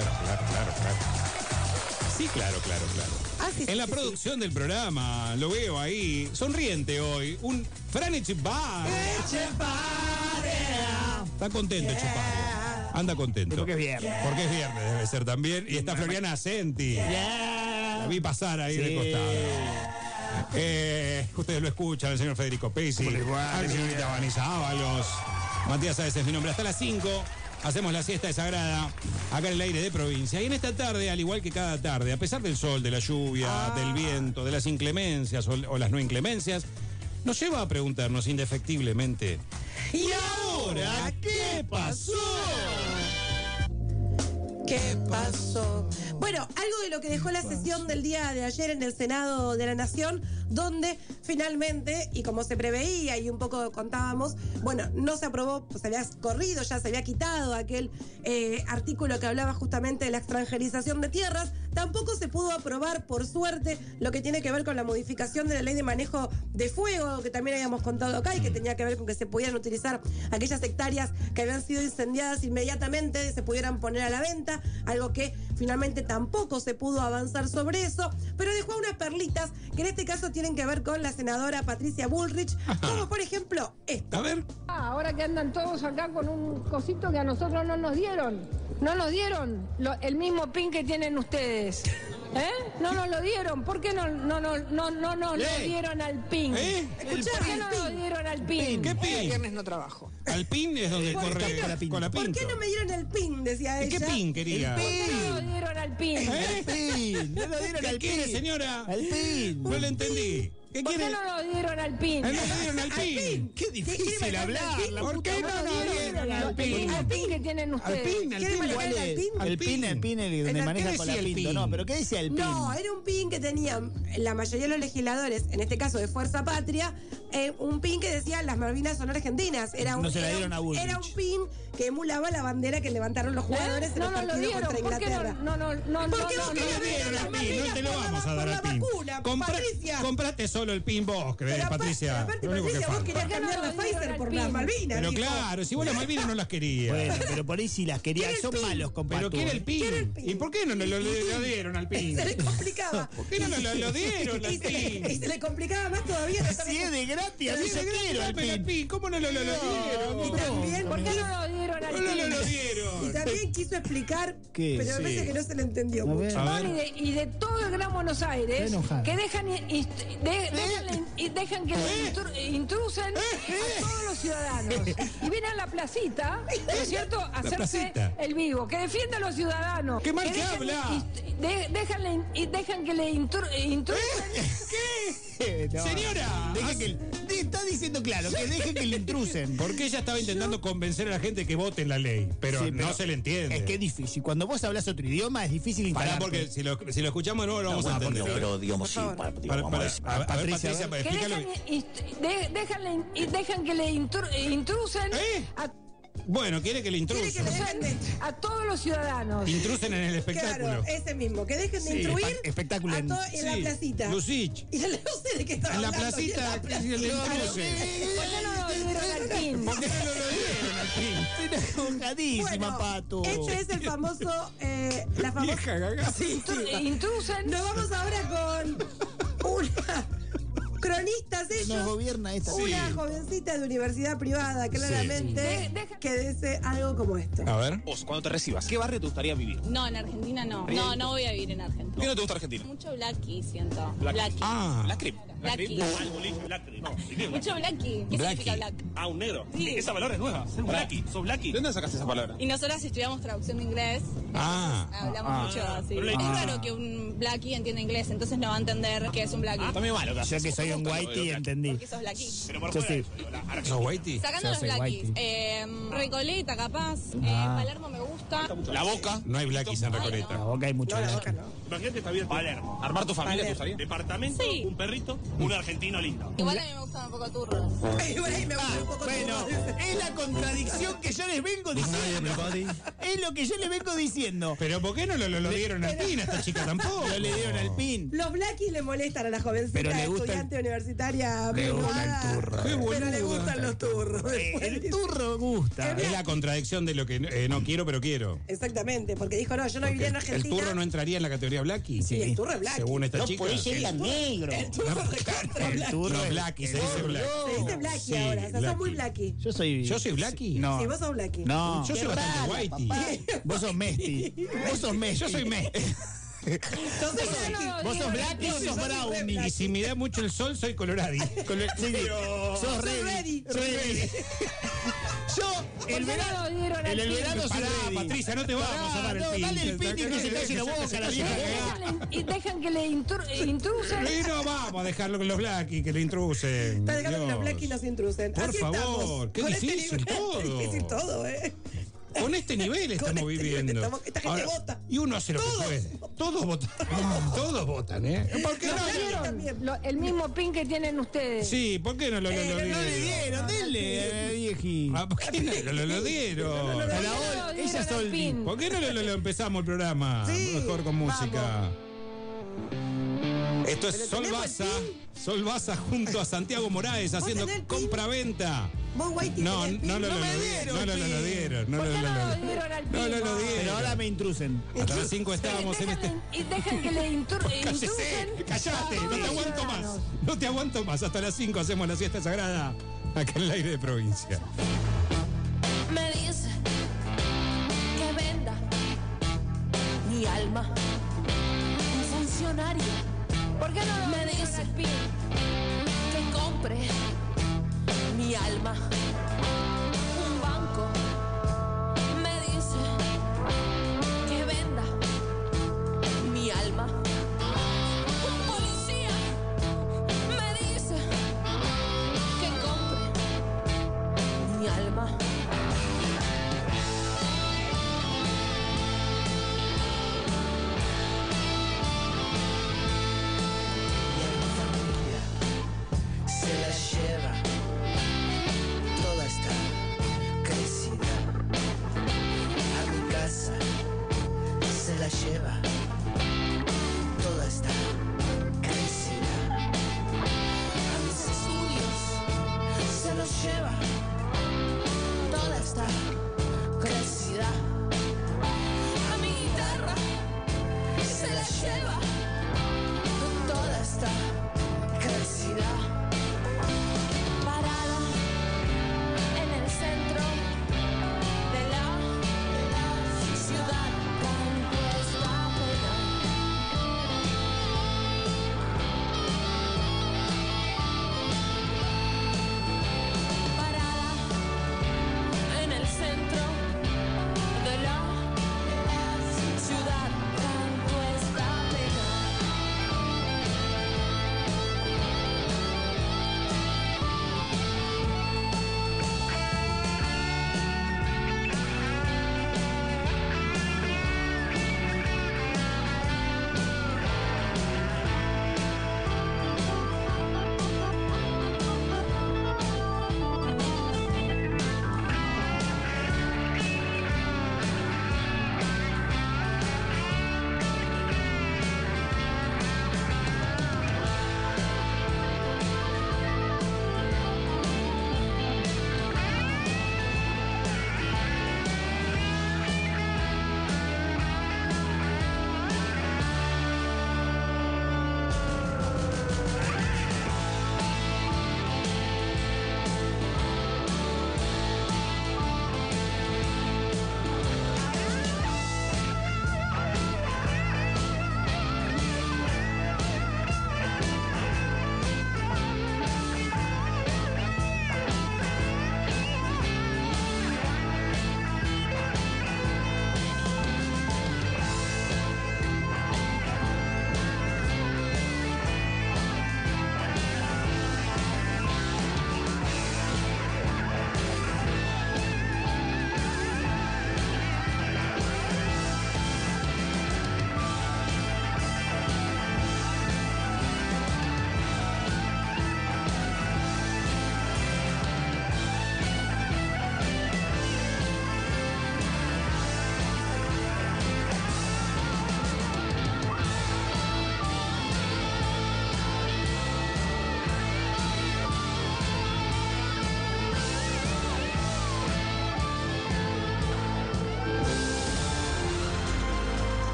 Sí, claro. Sí, En la producción del programa, lo veo ahí, sonriente hoy, un Fran Echevarría. Está contento Echevarría. Anda contento. Porque es viernes. Porque es viernes, debe ser también. Y está Floriana Asenti. La vi pasar ahí de costado. Ustedes lo escuchan, el señor Federico Pesi, la señorita Vanessa Ábalos, Matías Sáez es mi nombre. Hasta las 5 hacemos la siesta de sagrada acá en el aire de provincia. Y en esta tarde, al igual que cada tarde, a pesar del sol, de la lluvia, del viento, de las inclemencias o las no inclemencias, nos lleva a preguntarnos indefectiblemente: ¿y ahora qué pasó? ¿Qué pasó? Bueno, algo de lo que dejó la sesión del día de ayer en el Senado de la Nación, donde finalmente, y como se preveía y un poco contábamos, bueno, no se aprobó, pues se había corrido, ya se había quitado aquel artículo que hablaba justamente de la extranjerización de tierras. Tampoco se pudo aprobar, por suerte, lo que tiene que ver con la modificación de la ley de manejo de fuego, que también habíamos contado acá, y que tenía que ver con que se pudieran utilizar aquellas hectáreas que habían sido incendiadas inmediatamente, se pudieran poner a la venta, algo que finalmente tampoco se pudo avanzar sobre eso, pero dejó unas perlitas que en este caso tienen que ver con la senadora Patricia Bullrich, como por ejemplo esta. A ver. Ahora que andan todos acá con un cosito que a nosotros no nos dieron. No nos dieron el mismo pin que tienen ustedes. ¿Eh? No nos lo dieron. ¿Por qué no nos lo dieron al pin? ¿Por qué no nos dieron al pin? ¿Qué pin? El viernes no trabajo. Al pin es donde corre con la ¿Por pinto. qué no me dieron el pin? Decía ¿Y ella. qué pin quería? ¿Por qué no nos dieron al pin? El pin. No lo dieron ¿Qué al quiere, pin. señora? Al pin. No le entendí. ¿Qué ¿Por quiere? qué no nos dieron al pin? No le dieron al pin. Qué difícil hablar. ¿Por qué no nos dieron al pin? Al pin que tienen ustedes. ¿Quiere manejar ¿Cuál el es? pin? El pin, el donde ¿Qué maneja con la decía el pinto. pin? No, pero ¿qué decía el pin? No, era un pin que tenían la mayoría de los legisladores, en este caso de Fuerza Patria, un pin que decía las Malvinas son argentinas. No se la dieron a Bullrich. Era un pin que emulaba la bandera que levantaron los jugadores en No el nos lo partido dieron. contra ¿Por qué Inglaterra. ¿Por qué no le dieron al pin? No te lo vamos a dar al pin. Patricia. Comprate solo el pin vos, Patricia. Aparte, Lo único que Patricia, vos falta. querías cambiar la Pfizer por las Malvinas. Pero dijo. claro, si vos las Malvinas no las querías. Bueno, pero por ahí si las quería, son malos, compadre. Pero quiere el pin. ¿Y por qué no lo dieron al pin? Se le complicaba. ¿Por qué no lo dieron al Y pin? se le complicaba más todavía. Si es de gratis, a mí yo quiero el pin. ¿Cómo no lo dieron? Y también, ¿Por qué no lo dieron al No pin? lo dieron. y también quiso explicar, ¿Qué? pero me parece Sí. que no se le entendió A ver. mucho. A ver. Y de todo el Gran Buenos Aires, Está enojada. que dejan Dejan que le intrusen a todos los ciudadanos. Y vienen a la placita, ¿no es cierto?, a hacerse el vivo. Que defienda a los ciudadanos. ¡Qué mal que habla! Dejan que le intrusen. ¿Qué? No. Señora, está diciendo claro que deje que le intrusen. Porque ella estaba intentando convencer a la gente que vote en la ley, pero, Sí, no se le entiende. Es que es difícil. Cuando vos hablas otro idioma es difícil instalar. Porque si lo escuchamos de nuevo lo vamos a entender. Pero digamos sí. A ver, Patricia, explícalo. Dejan que le intrusen Bueno, quiere que le intrusen. a todos los ciudadanos. Intrusen en el espectáculo. Claro, ese mismo, que dejen de intruir espectáculo en la placita. Lucich. Y no sé de qué estaba En la hablando, placita, y en le la placita. intruse. ¿Por qué no lo dieron al PIN? ¿Por qué no lo dieron al PIN? Estoy enojadísima, Bueno, Pato. este es el famoso, la famosa. Vieja gaga. Sí, Intrusen. Nos vamos ahora con una cronista, Nos gobierna esta. una jovencita de universidad privada, claramente, que dice algo como esto. A ver. Vos, cuando te recibas, ¿qué barrio te gustaría vivir? No, en Argentina no. No voy a vivir en Argentina. ¿Por qué no te gusta Argentina? Mucho blackie, siento. Blackie. Ah. Blackie. Blackie. Mucho blackie. ¿Qué significa black? Ah, un negro. Sí. Esa palabra es nueva. Blackie. ¿Sos blackie? ¿De dónde sacaste esa palabra? Y nosotras estudiamos traducción de inglés. Hablamos mucho así. Es raro que un blackie entienda inglés, entonces no va a entender qué es un blackie. También malo. Yo que soy un whitey entendí. Porque sos blackie. Pero por Yo fuera sí. ¿Sos whitey? Sacando los blackies. Recoleta, capaz. Palermo me gusta. La Boca. No hay blackies en Recoleta. La Boca hay mucho black. Imagínate está bien Palermo. Armar tu familia, ¿te gustaría? Departamento, Sí. un perrito, un argentino lindo. Igual a mí me gustan un poco turros. Bueno, es la contradicción que yo les vengo diciendo. Es lo que yo les vengo diciendo. Pero ¿por qué no lo dieron al PIN a esta chica tampoco? No le dieron al PIN. Los blackies le molestan a la jovencita Pero le gusta estudiante universitaria. Le gusta el turro. Pero le gustan los turros. El turro gusta. Es la contradicción de lo que no quiero, pero quiero. Exactamente, porque dijo, no, yo no viviría en ¿El Argentina. turro no entraría en la categoría blackie? Sí, el turro es blackie. Según esta chica. Puede ser tan negro. El turro recontra El blackie. turro No, es- blackie, se dice blackie. Se dice blackie Sí, ahora, o sea, sos blackie. muy blackie. Yo soy blackie? No. Sí, vos sos blackie. No. Yo soy bastante whitey. Vos sos Mesti. Vos sos Mesti. Yo soy Mesti. Vos sos Blackie o sos Brownie. Y si me da mucho el sol, soy coloradi. Sí, sos ready. Ready. Yo, el verano. En el verano soy Pará, ready. Patricia, no te vamos a dar el pin. Dale el pin y que se calle la boca la vieja. Dejan que le intrusen. Y no vamos a dejarlo con los blackies que le intrusen. Está dejando que Dios. los blackies nos intrusen. Por Así favor, estamos. qué Con difícil este nivel, todo. difícil todo, Con este nivel estamos este nivel viviendo. esta gente vota. Y uno hace lo que puede. Todos votan. Todos votan, ¿eh? ¿Por qué no? Dieron el mismo pin que tienen ustedes. Sí, ¿por qué no lo dieron? No le dieron, denle, vieji. ¿Por qué no lo dieron? Ella es Oldi. ¿Por qué no lo empezamos el programa? Mejor con música. Esto es Sol Baza. Sol Baza junto a Santiago Moraes haciendo compra-venta. Vos, Whitey, No tenés pin. lo dieron. No lo dieron al PIN. Pero ahora me intrusen. Hasta las 5 estábamos en este. Y dejan que le intrusen. Cállate, no te aguanto más. No te aguanto más. Hasta las 5 hacemos la siesta sagrada acá en el aire de provincia. Me dice que venda mi alma. Un funcionario. ¿Por qué no me dice que compre mi alma? Un banco me dice que venda mi alma. Un policía me dice que compre mi alma. Se la lleva toda esta crecida a mi casa. Se la lleva toda esta crecida a mis estudios. Se los lleva toda esta crecida a mi guitarra. Se la lleva toda esta crecida. Parada en el centro de la ciudad, compuesta apenas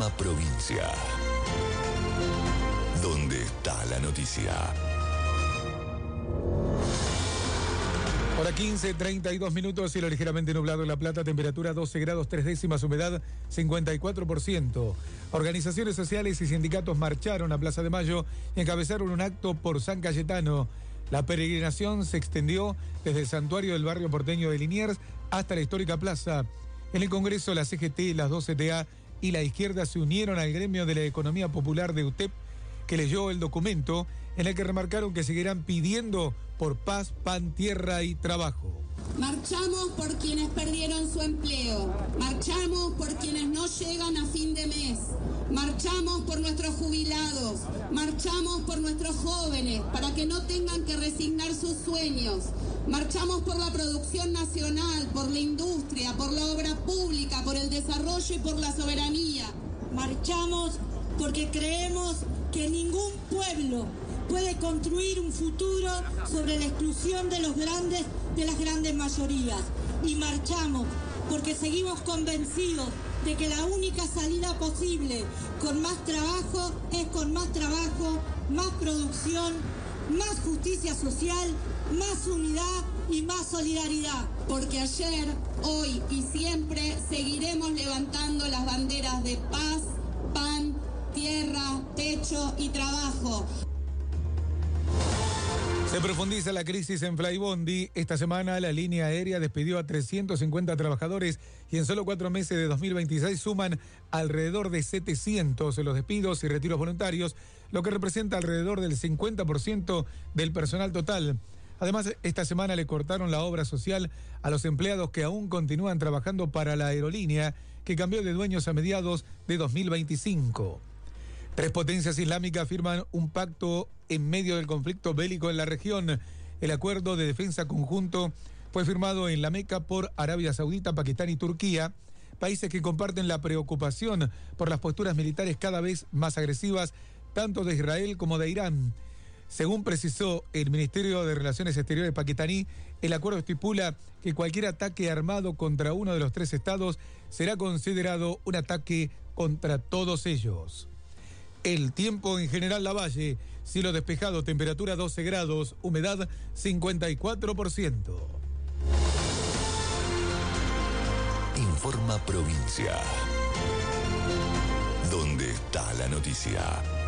Informa Provincia. ¿Dónde está la noticia? Hora 15, 32 minutos, cielo ligeramente nublado en La Plata, temperatura 12 grados 3 décimas, humedad 54%. Organizaciones sociales y sindicatos marcharon a Plaza de Mayo y encabezaron un acto por San Cayetano. La peregrinación se extendió desde el santuario del barrio porteño de Liniers hasta la histórica plaza. En el Congreso, la CGT, las 2 CTA y la izquierda se unieron al gremio de la economía popular de UTEP, que leyó el documento en el que remarcaron que seguirán pidiendo por paz, pan, tierra y trabajo. Marchamos por quienes perdieron su empleo, marchamos por quienes no llegan a fin de mes, marchamos por nuestros jubilados, marchamos por nuestros jóvenes para que no tengan que resignar sus sueños, marchamos por la producción nacional, por la industria, por la obra pública, por el desarrollo y por la soberanía. Marchamos porque creemos que ningún pueblo puede construir un futuro sobre la exclusión de las grandes mayorías. Y marchamos porque seguimos convencidos de que la única salida posible con más trabajo es con más trabajo, más producción, más justicia social, más unidad y más solidaridad. Porque ayer, hoy y siempre seguiremos levantando las banderas de paz, pan, tierra, techo y trabajo. Se profundiza la crisis en Flybondi. Esta semana la línea aérea despidió a 350 trabajadores y en solo 4 meses de 2026 suman alrededor de 700 los despidos y retiros voluntarios, lo que representa alrededor del 50% del personal total. Además, esta semana le cortaron la obra social a los empleados que aún continúan trabajando para la aerolínea, que cambió de dueños a mediados de 2025. 3 potencias islámicas firman un pacto en medio del conflicto bélico en la región. El acuerdo de defensa conjunto fue firmado en La Meca por Arabia Saudita, Pakistán y Turquía, países que comparten la preocupación por las posturas militares cada vez más agresivas, tanto de Israel como de Irán. Según precisó el Ministerio de Relaciones Exteriores pakistaní, el acuerdo estipula que cualquier ataque armado contra uno de los 3 estados será considerado un ataque contra todos ellos. El tiempo en General Lavalle, cielo despejado, temperatura 12 grados, humedad 54%. Informa Provincia. ¿Dónde está la noticia?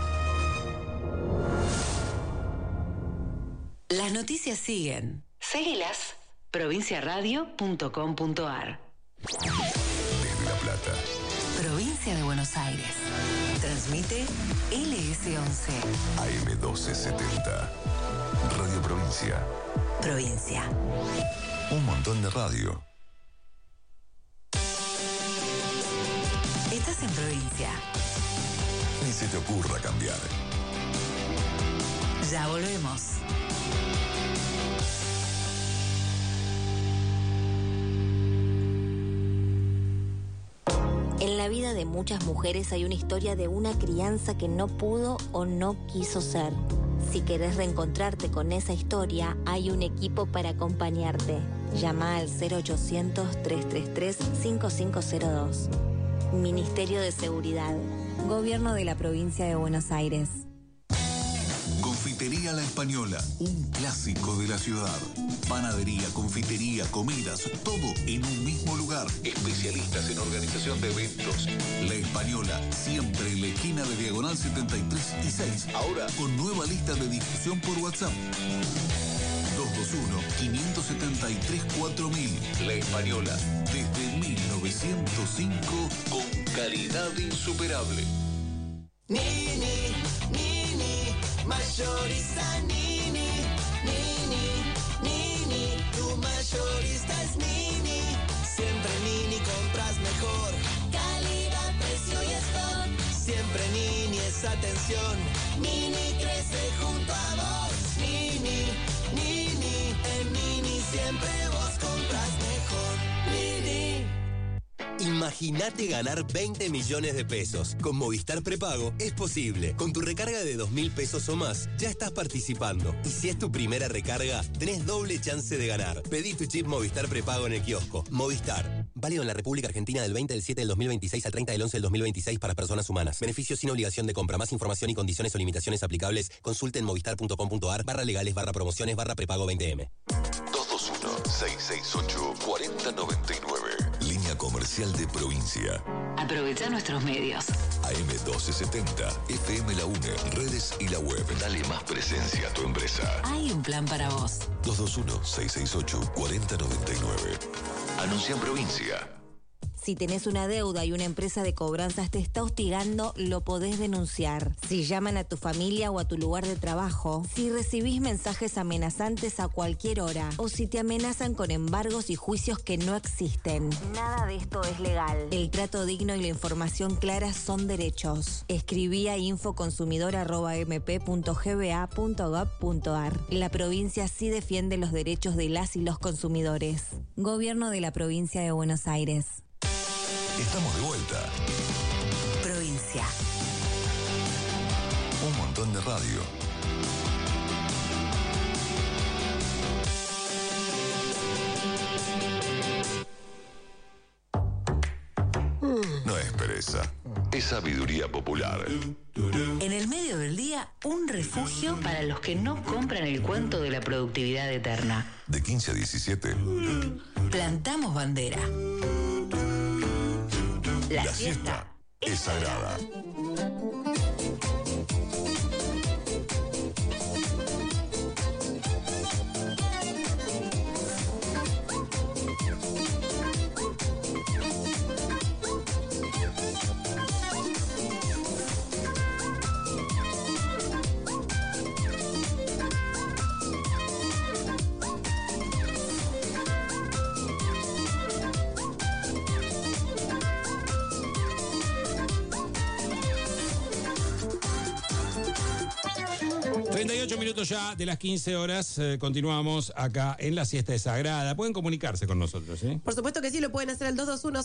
Las noticias siguen. Seguilas. provinciaradio.com.ar. Desde La Plata. Provincia de Buenos Aires. Transmite LS11. AM 1270. Radio Provincia. Provincia. Un montón de radio. Estás en provincia. Ni se te ocurra cambiar. Ya volvemos. En la vida de muchas mujeres hay una historia de una crianza que no pudo o no quiso ser. Si querés reencontrarte con esa historia, hay un equipo para acompañarte. Llama al 0800-333-5502. Ministerio de Seguridad. Gobierno de la Provincia de Buenos Aires. Confitería La Española, un clásico de la ciudad. Panadería, confitería, comidas, todo en un mismo lugar. Especialistas en organización de eventos. La Española, siempre en la esquina de Diagonal 73 y 6. Ahora con nueva lista de difusión por WhatsApp. 221-573-4000. La Española, desde 1905, con calidad insuperable. Nini, Nini, mayorista Nini, Nini, Nini, tu mayorista es Nini. Siempre Nini compras mejor. Calidad, precio y stock. Siempre Nini es atención. Nini crece junto a vos. Nini, Nini, en Nini siempre vos compras mejor. Nini. Imagínate ganar 20 millones de pesos. Con Movistar Prepago es posible. Con tu recarga de 2.000 pesos o más, ya estás participando. Y si es tu primera recarga, tenés doble chance de ganar. Pedí tu chip Movistar Prepago en el kiosco. Movistar, Válido en la República Argentina del 20 del 7 del 2026 al 30 del 11 del 2026 para personas humanas. Beneficio sin obligación de compra. Más información y condiciones o limitaciones aplicables. Consulte en movistar.com.ar/legales/promociones/prepago 20M. 221-668-4099. Línea comercial de provincia. Aprovecha nuestros medios. AM1270, FM La UNE, redes y la web. Dale más presencia a tu empresa. Hay un plan para vos. 221-668-4099. Anuncia en provincia. Si tenés una deuda y una empresa de cobranzas te está hostigando, lo podés denunciar. Si llaman a tu familia o a tu lugar de trabajo, si recibís mensajes amenazantes a cualquier hora, o si te amenazan con embargos y juicios que no existen. Nada de esto es legal. El trato digno y la información clara son derechos. Escribí a infoconsumidor@mp.gba.gov.ar. La provincia sí defiende los derechos de las y los consumidores. Gobierno de la Provincia de Buenos Aires. Estamos de vuelta. Provincia. Un montón de radio. No es pereza, es sabiduría popular. En el medio del día, un refugio para los que no compran el cuento de la productividad eterna. De 15 a 17. Plantamos bandera. La siesta es sagrada. Ya de las 15 horas, continuamos acá en la siesta de Sagrada. Pueden comunicarse con nosotros, ¿sí? Por supuesto que sí, lo pueden hacer al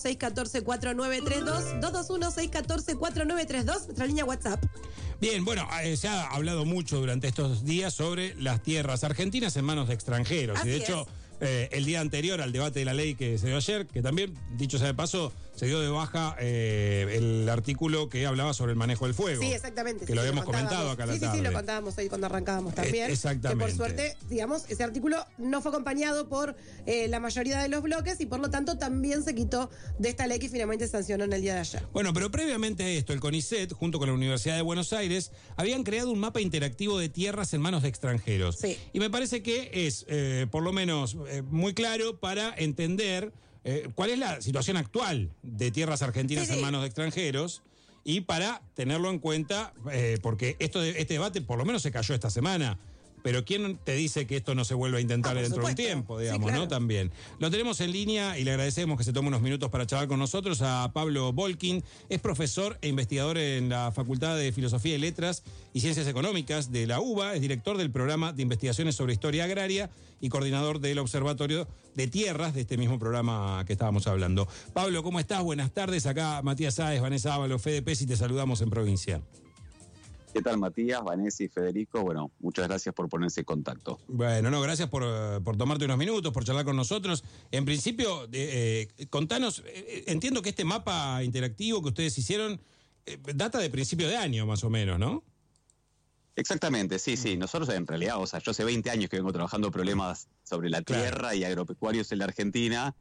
221-614-4932, 221-614-4932, nuestra línea WhatsApp. Bien, bueno, se ha hablado mucho durante estos días sobre las tierras argentinas en manos de extranjeros. Así y de hecho, el día anterior al debate de la ley que se dio ayer, que también, dicho sea de paso, se dio de baja el artículo que hablaba sobre el manejo del fuego. Sí, exactamente. Que lo habíamos comentado acá la tarde. Sí, lo contábamos hoy cuando arrancábamos también. Exactamente. Que por suerte, digamos, ese artículo no fue acompañado por la mayoría de los bloques y por lo tanto también se quitó de esta ley que finalmente sancionó en el día de ayer. Bueno, pero previamente a esto, el CONICET, junto con la Universidad de Buenos Aires, habían creado un mapa interactivo de tierras en manos de extranjeros. Sí. Y me parece que es, por lo menos, muy claro para entender cuál es la situación actual de tierras argentinas en manos de extranjeros y para tenerlo en cuenta, porque este debate por lo menos se cayó esta semana. Pero ¿quién te dice que esto no se vuelve a intentar dentro de un tiempo, digamos, ¿no? También. Lo tenemos en línea y le agradecemos que se tome unos minutos para charlar con nosotros a Pablo Volkin. Es profesor e investigador en la Facultad de Filosofía y Letras y Ciencias Económicas de la UBA. Es director del programa de investigaciones sobre historia agraria y coordinador del Observatorio de Tierras de este mismo programa que estábamos hablando. Pablo, ¿cómo estás? Buenas tardes. Acá Matías Sáez, Vanessa Ábalos, Fede Pez y te saludamos en provincia. ¿Qué tal, Matías, Vanessa y Federico? Bueno, muchas gracias por ponerse en contacto. Bueno, no, gracias por tomarte unos minutos, por charlar con nosotros. En principio, contanos, entiendo que este mapa interactivo que ustedes hicieron data de principio de año, más o menos, ¿no? Exactamente, sí. Nosotros en realidad, o sea, yo hace 20 años que vengo trabajando problemas sobre la tierra y agropecuarios en la Argentina,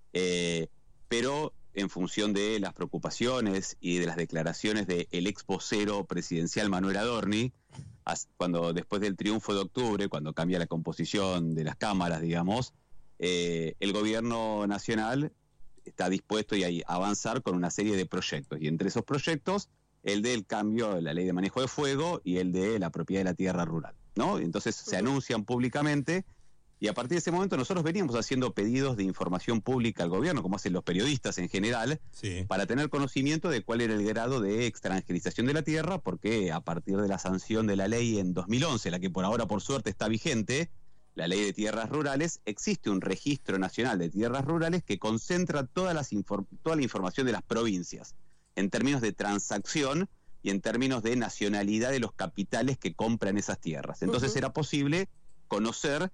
pero en función de las preocupaciones y de las declaraciones del ex vocero presidencial Manuel Adorni, cuando después del triunfo de octubre, cuando cambia la composición de las cámaras, digamos, el gobierno nacional está dispuesto a avanzar con una serie de proyectos. Y entre esos proyectos, el del cambio de la ley de manejo de fuego y el de la propiedad de la tierra rural, ¿no? Entonces se anuncian públicamente. Y a partir de ese momento nosotros veníamos haciendo pedidos de información pública al gobierno, como hacen los periodistas en general, para tener conocimiento de cuál era el grado de extranjerización de la tierra, porque a partir de la sanción de la ley en 2011, la que por ahora por suerte está vigente, la ley de tierras rurales, existe un registro nacional de tierras rurales que concentra toda la información de las provincias, en términos de transacción y en términos de nacionalidad de los capitales que compran esas tierras. Entonces era posible conocer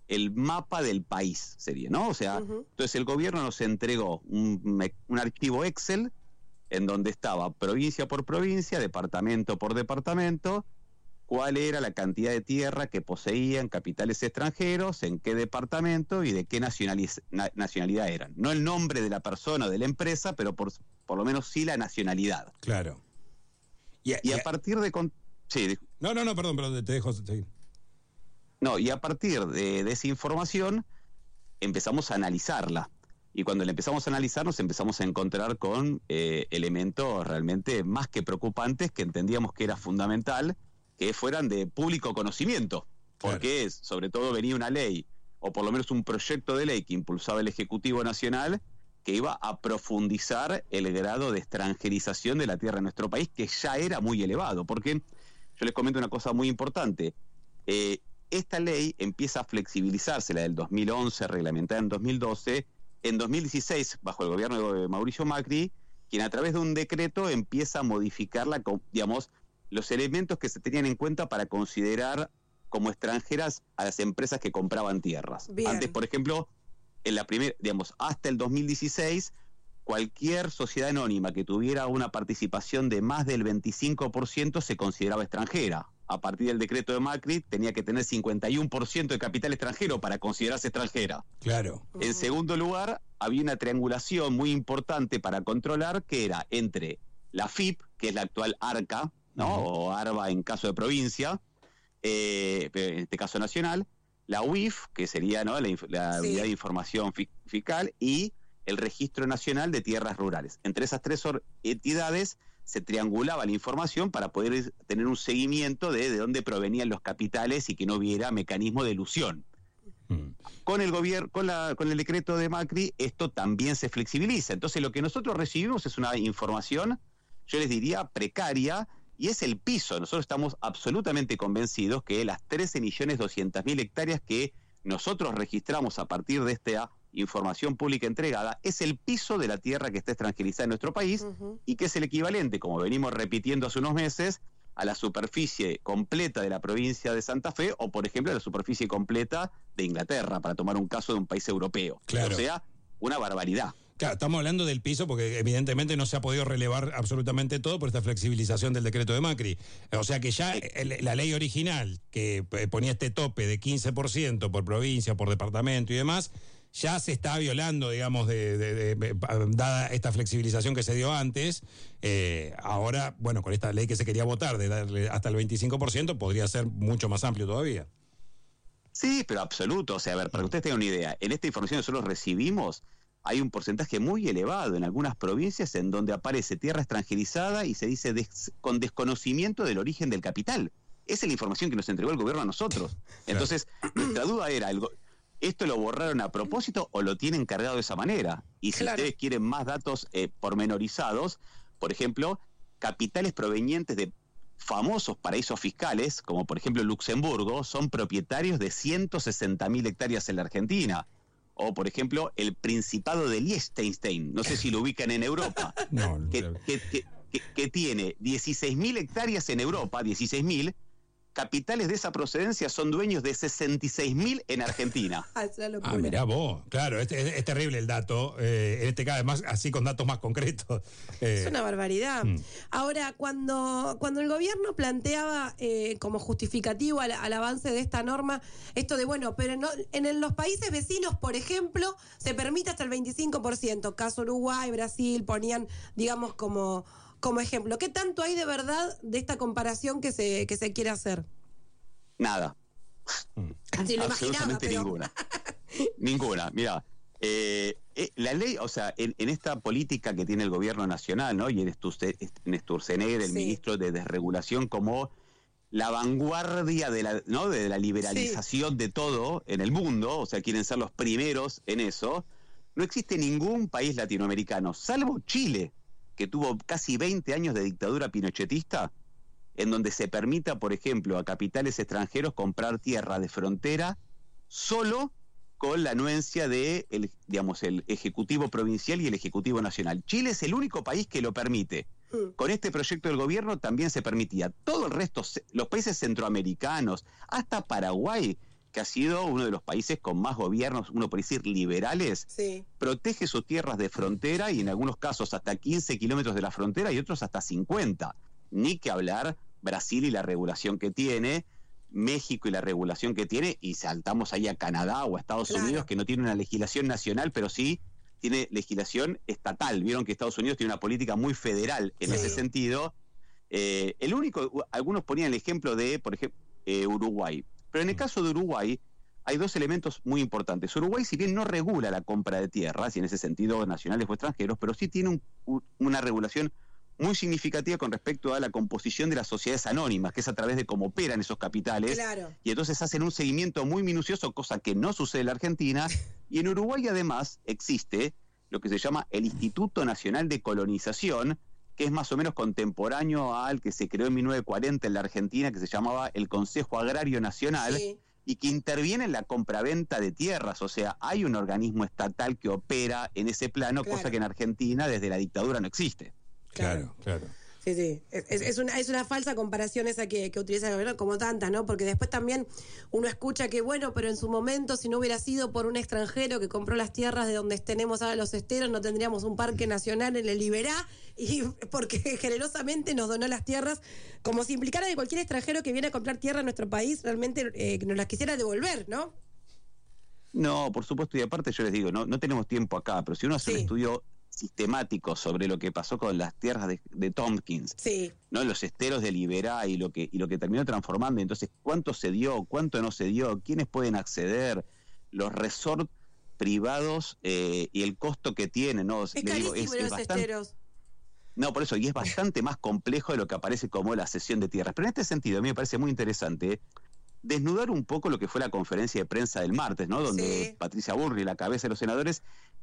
el mapa del país, sería, ¿no? O sea, entonces el gobierno nos entregó un archivo Excel en donde estaba provincia por provincia, departamento por departamento, cuál era la cantidad de tierra que poseían capitales extranjeros, en qué departamento y de qué nacionalidad eran. No el nombre de la persona o de la empresa, pero por lo menos sí la nacionalidad. Claro. Y a partir de... Sí. No, perdón, te dejo seguir. No, y a partir de esa información empezamos a analizarla. Y cuando la empezamos a analizar nos empezamos a encontrar con elementos realmente más que preocupantes que entendíamos que era fundamental que fueran de público conocimiento. Porque sobre todo venía una ley, o por lo menos un proyecto de ley que impulsaba el Ejecutivo Nacional, que iba a profundizar el grado de extranjerización de la tierra en nuestro país, que ya era muy elevado. Porque yo les comento una cosa muy importante. Esta ley empieza a flexibilizarse, la del 2011, reglamentada en 2012, en 2016, bajo el gobierno de Mauricio Macri, quien a través de un decreto empieza a modificar los elementos que se tenían en cuenta para considerar como extranjeras a las empresas que compraban tierras. Bien. Antes, por ejemplo, hasta el 2016, cualquier sociedad anónima que tuviera una participación de más del 25% se consideraba extranjera. A partir del decreto de Macri tenía que tener 51% de capital extranjero para considerarse extranjera. Claro. En segundo lugar, había una triangulación muy importante para controlar, que era entre la FIP, que es la actual ARCA, ¿no? O ARBA en caso de provincia, en este caso nacional, la UIF, que sería, ¿no?, la Unidad de Información Fiscal, y el Registro Nacional de Tierras Rurales. Entre esas tres entidades se triangulaba la información para poder tener un seguimiento de dónde provenían los capitales y que no hubiera mecanismo de elusión. Con el gobierno, con el decreto de Macri, esto también se flexibiliza. Entonces lo que nosotros recibimos es una información, yo les diría, precaria, y es el piso. Nosotros estamos absolutamente convencidos que las 13.200.000 hectáreas que nosotros registramos a partir de esta información pública entregada es el piso de la tierra que está extranjerizada en nuestro país, y que es el equivalente, como venimos repitiendo hace unos meses, a la superficie completa de la provincia de Santa Fe, o por ejemplo a la superficie completa de Inglaterra, para tomar un caso de un país europeo. Claro. O sea, una barbaridad. Claro, estamos hablando del piso porque evidentemente no se ha podido relevar absolutamente todo por esta flexibilización del decreto de Macri. O sea que ya la ley original que ponía este tope de 15% por provincia, por departamento y demás, ya se está violando, digamos, dada esta flexibilización que se dio antes. Ahora, bueno, con esta ley que se quería votar de darle hasta el 25%, podría ser mucho más amplio todavía. Sí, pero absoluto. O sea, a ver, para que ustedes tengan una idea, en esta información que nosotros recibimos, hay un porcentaje muy elevado en algunas provincias en donde aparece tierra extranjerizada y se dice con desconocimiento del origen del capital. Esa es la información que nos entregó el gobierno a nosotros. Entonces, nuestra duda era, ¿esto lo borraron a propósito o lo tienen cargado de esa manera? Y si ustedes quieren más datos pormenorizados, por ejemplo, capitales provenientes de famosos paraísos fiscales, como por ejemplo Luxemburgo, son propietarios de 160.000 hectáreas en la Argentina. O, por ejemplo, el Principado de Liechtenstein, no sé si lo ubican en Europa, que tiene 16.000 hectáreas en Europa, 16.000, capitales de esa procedencia son dueños de 66.000 en Argentina. Mirá vos, claro, es terrible el dato, en este caso, además, así con datos más concretos. Es una barbaridad. Ahora, cuando el gobierno planteaba como justificativo al avance de esta norma, esto de, bueno, pero no, en los países vecinos, por ejemplo, se permite hasta el 25%, caso Uruguay, Brasil, ponían, digamos, como ejemplo. ¿Qué tanto hay de verdad de esta comparación que se quiere hacer? Nada. Así lo absolutamente imaginaba, pero... Ninguna. Mira, la ley, o sea, en esta política que tiene el gobierno nacional, ¿no? Y en Sturzenegger, el ministro de Desregulación, como la vanguardia de la liberalización de todo en el mundo, o sea, quieren ser los primeros en eso. No existe ningún país latinoamericano, salvo Chile, que tuvo casi 20 años de dictadura pinochetista, en donde se permita, por ejemplo, a capitales extranjeros comprar tierra de frontera solo con la anuencia de el Ejecutivo Provincial y el Ejecutivo Nacional. Chile es el único país que lo permite. Con este proyecto del gobierno también se permitía. Todo el resto, los países centroamericanos, hasta Paraguay, que ha sido uno de los países con más gobiernos, uno por decir liberales, protege sus tierras de frontera y en algunos casos hasta 15 kilómetros de la frontera y otros hasta 50. Ni que hablar Brasil y la regulación que tiene, México y la regulación que tiene, y saltamos ahí a Canadá o a Estados Unidos, que no tiene una legislación nacional, pero sí tiene legislación estatal. Vieron que Estados Unidos tiene una política muy federal en ese sentido. El único, algunos ponían el ejemplo de, por ejemplo, Uruguay. Pero en el caso de Uruguay hay dos elementos muy importantes. Uruguay, si bien no regula la compra de tierras, y en ese sentido nacionales o extranjeros, pero sí tiene una regulación muy significativa con respecto a la composición de las sociedades anónimas, que es a través de cómo operan esos capitales. Y entonces hacen un seguimiento muy minucioso, cosa que no sucede en la Argentina. Y en Uruguay además existe lo que se llama el Instituto Nacional de Colonización, que es más o menos contemporáneo al que se creó en 1940 en la Argentina, que se llamaba el Consejo Agrario Nacional, y que interviene en la compraventa de tierras. O sea, hay un organismo estatal que opera en ese plano, cosa que en Argentina desde la dictadura no existe. Claro. Sí. Es una falsa comparación esa que utiliza el gobierno, como tantas, ¿no? Porque después también uno escucha que, bueno, pero en su momento, si no hubiera sido por un extranjero que compró las tierras de donde tenemos ahora los esteros, no tendríamos un parque nacional en el Iberá, y porque generosamente nos donó las tierras, como si implicara que cualquier extranjero que viene a comprar tierra en nuestro país realmente nos las quisiera devolver, ¿no? No, por supuesto, y aparte yo les digo, no tenemos tiempo acá, pero si uno hace un estudio sistemático sobre lo que pasó con las tierras de Tompkins, ¿no? Los esteros del Iberá y lo que terminó transformando. Entonces, ¿cuánto se dio? ¿Cuánto no se dio? ¿Quiénes pueden acceder? Los resorts privados y el costo que tienen, ¿no? Es carísimo los esteros. No, por eso, y es bastante más complejo de lo que aparece como la cesión de tierras. Pero en este sentido, a mí me parece muy interesante desnudar un poco lo que fue la conferencia de prensa del martes, ¿no? Donde Patricia Bullrich, la cabeza de los senadores,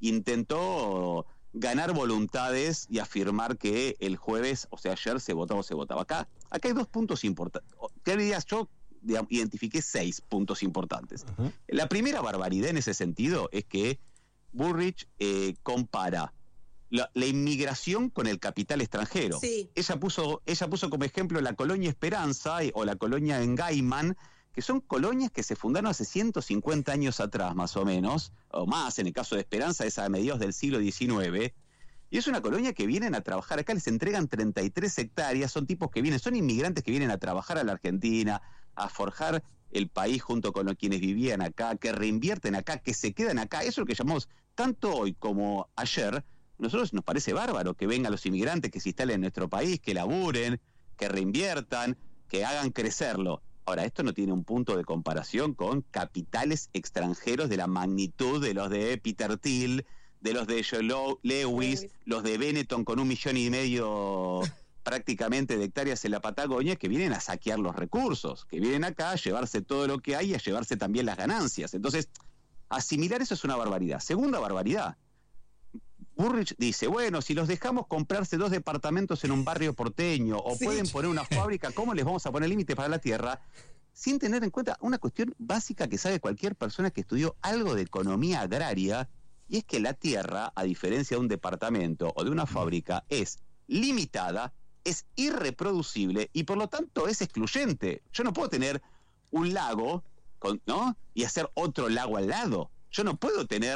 intentó ganar voluntades y afirmar que el jueves, o sea, ayer se votaba. Acá hay dos puntos importantes. ¿Qué dirías? Yo identifiqué 6 puntos importantes. La primera barbaridad en ese sentido es que Bullrich compara la inmigración con el capital extranjero. Ella puso como ejemplo la colonia Esperanza o la colonia Engaiman, que son colonias que se fundaron hace 150 años atrás, más o menos, o más, en el caso de Esperanza, es a mediados del siglo XIX, y es una colonia que vienen a trabajar acá, les entregan 33 hectáreas, son tipos que vienen, son inmigrantes que vienen a trabajar a la Argentina, a forjar el país junto con los quienes vivían acá, que reinvierten acá, que se quedan acá. Eso es lo que llamamos, tanto hoy como ayer, a nosotros nos parece bárbaro que vengan los inmigrantes, que se instalen en nuestro país, que laburen, que reinviertan, que hagan crecerlo. Ahora, esto no tiene un punto de comparación con capitales extranjeros de la magnitud de los de Peter Thiel, de los de Joe Lewis, los de Benetton con 1,5 millones prácticamente de hectáreas en la Patagonia, que vienen a saquear los recursos, que vienen acá a llevarse todo lo que hay y a llevarse también las ganancias. Entonces, asimilar eso es una barbaridad. Segunda barbaridad. Bullrich dice, bueno, si los dejamos comprarse 2 departamentos en un barrio porteño o pueden poner una fábrica, ¿cómo les vamos a poner límite para la tierra? Sin tener en cuenta una cuestión básica que sabe cualquier persona que estudió algo de economía agraria, y es que la tierra, a diferencia de un departamento o de una fábrica, es limitada, es irreproducible y por lo tanto es excluyente. Yo no puedo tener un lago, ¿no? y hacer otro lago al lado. Yo no puedo tener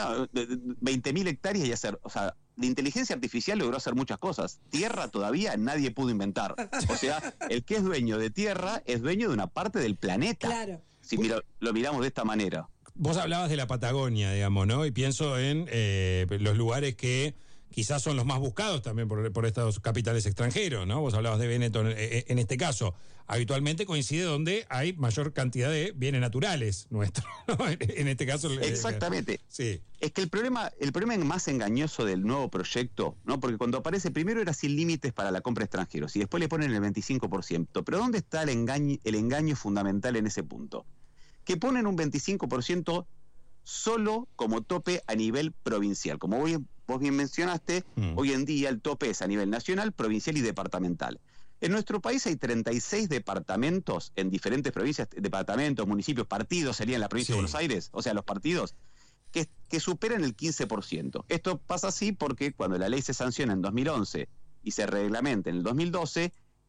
20.000 hectáreas y hacer... O sea, la inteligencia artificial logró hacer muchas cosas. Tierra todavía nadie pudo inventar. O sea, el que es dueño de tierra es dueño de una parte del planeta. Claro. Si lo miramos de esta manera. Vos hablabas de la Patagonia, digamos, ¿no? Y pienso en los lugares que quizás son los más buscados también por estos capitales extranjeros, ¿no? Vos hablabas de Benetton en este caso. Habitualmente coincide donde hay mayor cantidad de bienes naturales nuestros, ¿no? En este caso... Exactamente. Sí. Es que el problema más engañoso del nuevo proyecto, ¿no? Porque cuando aparece primero era sin límites para la compra de extranjeros y después le ponen el 25%. Pero ¿dónde está el engaño fundamental en ese punto? Que ponen un 25% solo como tope a nivel provincial. Como vos bien mencionaste, hoy en día el tope es a nivel nacional, provincial y departamental. En nuestro país hay 36 departamentos en diferentes provincias, departamentos, municipios, partidos serían la provincia de Buenos Aires, o sea, los partidos, que superan el 15%. Esto pasa así porque cuando la ley se sanciona en 2011 y se reglamenta en el 2012,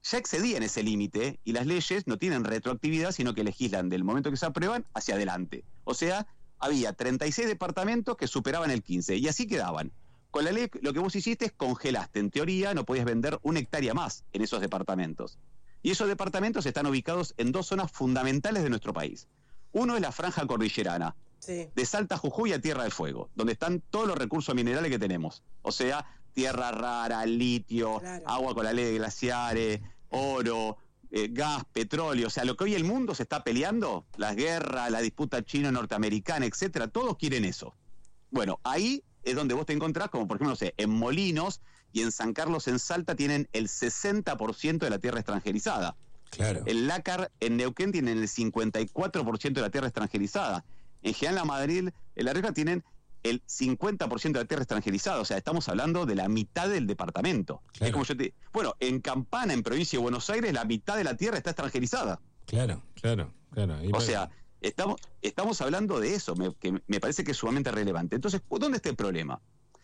ya excedían ese límite y las leyes no tienen retroactividad, sino que legislan del momento que se aprueban hacia adelante. O sea, había 36 departamentos que superaban el 15 y así quedaban. Con la ley lo que vos hiciste es congelaste. En teoría no podías vender 1 hectárea más en esos departamentos. Y esos departamentos están ubicados en 2 zonas fundamentales de nuestro país. Uno es la franja cordillerana, de Salta, Jujuy a Tierra del Fuego, donde están todos los recursos minerales que tenemos. O sea, tierra rara, litio, agua con la ley de glaciares, oro, gas, petróleo. O sea, lo que hoy el mundo se está peleando, las guerras, la disputa chino-norteamericana, etcétera, todos quieren eso. Bueno, ahí es donde vos te encontrás, como por ejemplo, no sé, en Molinos y en San Carlos, en Salta, tienen el 60% de la tierra extranjerizada. Claro. En Lácar, en Neuquén, tienen el 54% de la tierra extranjerizada. En General La Madrid, en La Rioja, tienen el 50% de la tierra extranjerizada. O sea, estamos hablando de la mitad del departamento. Claro. Es como bueno, en Campana, en provincia de Buenos Aires, la mitad de la tierra está extranjerizada. Claro. O sea, estamos hablando de eso, que me parece que es sumamente relevante. Entonces, ¿dónde está el problema?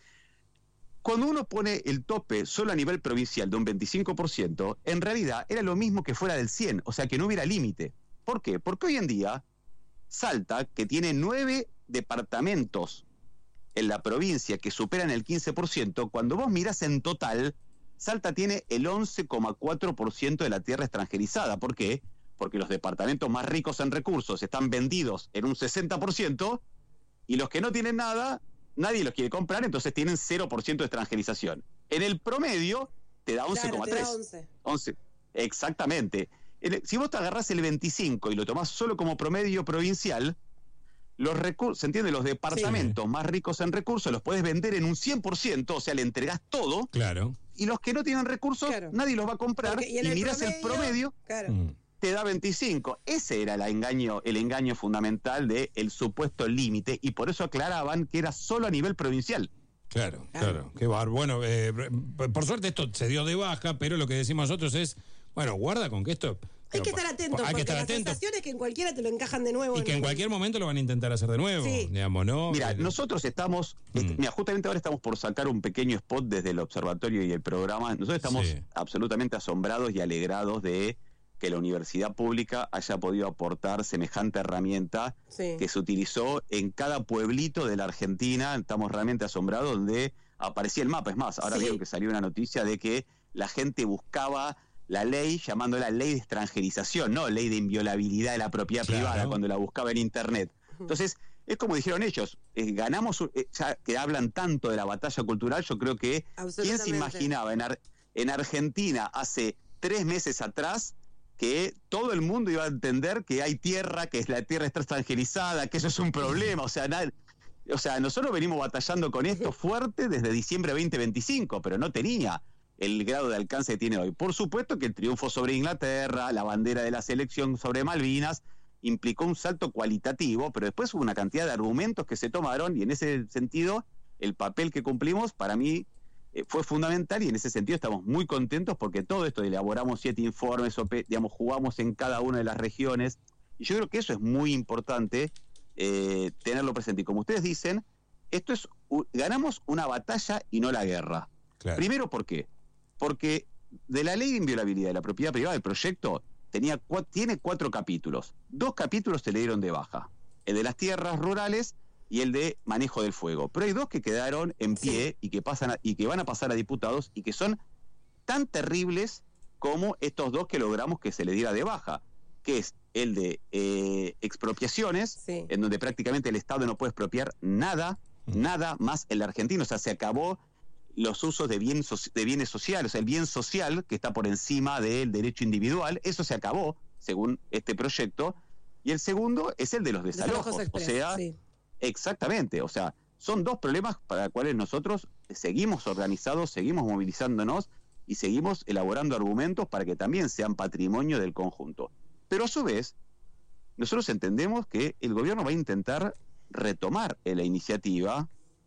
Cuando uno pone el tope solo a nivel provincial de un 25%, en realidad era lo mismo que fuera del 100%, o sea que no hubiera límite. ¿Por qué? Porque hoy en día Salta, que tiene 9 departamentos en la provincia que superan el 15%, cuando vos mirás en total, Salta tiene el 11,4% de la tierra extranjerizada. ¿Por qué? Porque los departamentos más ricos en recursos están vendidos en un 60% y los que no tienen nada, nadie los quiere comprar, entonces tienen 0% de extranjerización. En el promedio te da 11,3. 11. Exactamente. Si vos te agarrás el 25 y lo tomás solo como promedio provincial, los recursos, ¿se entiende? Los departamentos más ricos en recursos los puedes vender en un 100%, o sea, le entregás todo. Claro. Y los que no tienen recursos, nadie los va a comprar. Porque, y mirás el promedio, te da 25. Ese era el engaño fundamental del supuesto límite, y por eso aclaraban que era solo a nivel provincial. Claro. Qué bárbaro. Bueno, por suerte esto se dio de baja, pero lo que decimos nosotros es, bueno, guarda con que esto... Hay que estar atentos, porque la sensación es que en cualquiera te lo encajan de nuevo. Y que en cualquier momento lo van a intentar hacer de nuevo, digamos, ¿no? Mira, nosotros estamos, mira, justamente ahora estamos por sacar un pequeño spot desde el observatorio y el programa. Nosotros estamos absolutamente asombrados y alegrados de que la universidad pública haya podido aportar semejante herramienta que se utilizó en cada pueblito de la Argentina. Estamos realmente asombrados, donde aparecía el mapa. Es más, ahora vieron que salió una noticia de que la gente buscaba la ley, llamándola ley de extranjerización, no ley de inviolabilidad de la propiedad privada, cuando la buscaba en internet. Entonces, es como dijeron ellos, ganamos, ya que hablan tanto de la batalla cultural, yo creo que ¿quién se imaginaba en Argentina hace 3 meses atrás que todo el mundo iba a entender que hay tierra, que la tierra está extranjerizada, que eso es un problema? O sea, nosotros venimos batallando con esto fuerte desde diciembre de 2025, pero no tenía el grado de alcance que tiene hoy. Por supuesto que el triunfo sobre Inglaterra, la bandera de la selección sobre Malvinas, implicó un salto cualitativo, pero después hubo una cantidad de argumentos que se tomaron, y en ese sentido el papel que cumplimos para mí fue fundamental, y en ese sentido estamos muy contentos porque todo esto, elaboramos 7 informes, digamos, jugamos en cada una de las regiones, y yo creo que eso es muy importante tenerlo presente. Y como ustedes dicen, esto es ganamos una batalla y no la guerra. Claro. Primero, ¿por qué? Porque de la ley de inviolabilidad de la propiedad privada, el proyecto tiene 4 capítulos. 2 capítulos se le dieron de baja. El de las tierras rurales y el de manejo del fuego. Pero hay 2 que quedaron en pie y que van a pasar a diputados, y que son tan terribles como estos 2 que logramos que se le diera de baja, que es el de expropiaciones, en donde prácticamente el Estado no puede expropiar nada más en la Argentina. O sea, se acabó los usos de bienes sociales, o sea, el bien social que está por encima del derecho individual, eso se acabó, según este proyecto. Y el segundo es el de los desalojos, exactamente, o sea, son 2 problemas para los cuales nosotros seguimos organizados, seguimos movilizándonos y seguimos elaborando argumentos para que también sean patrimonio del conjunto. Pero a su vez, nosotros entendemos que el gobierno va a intentar retomar la iniciativa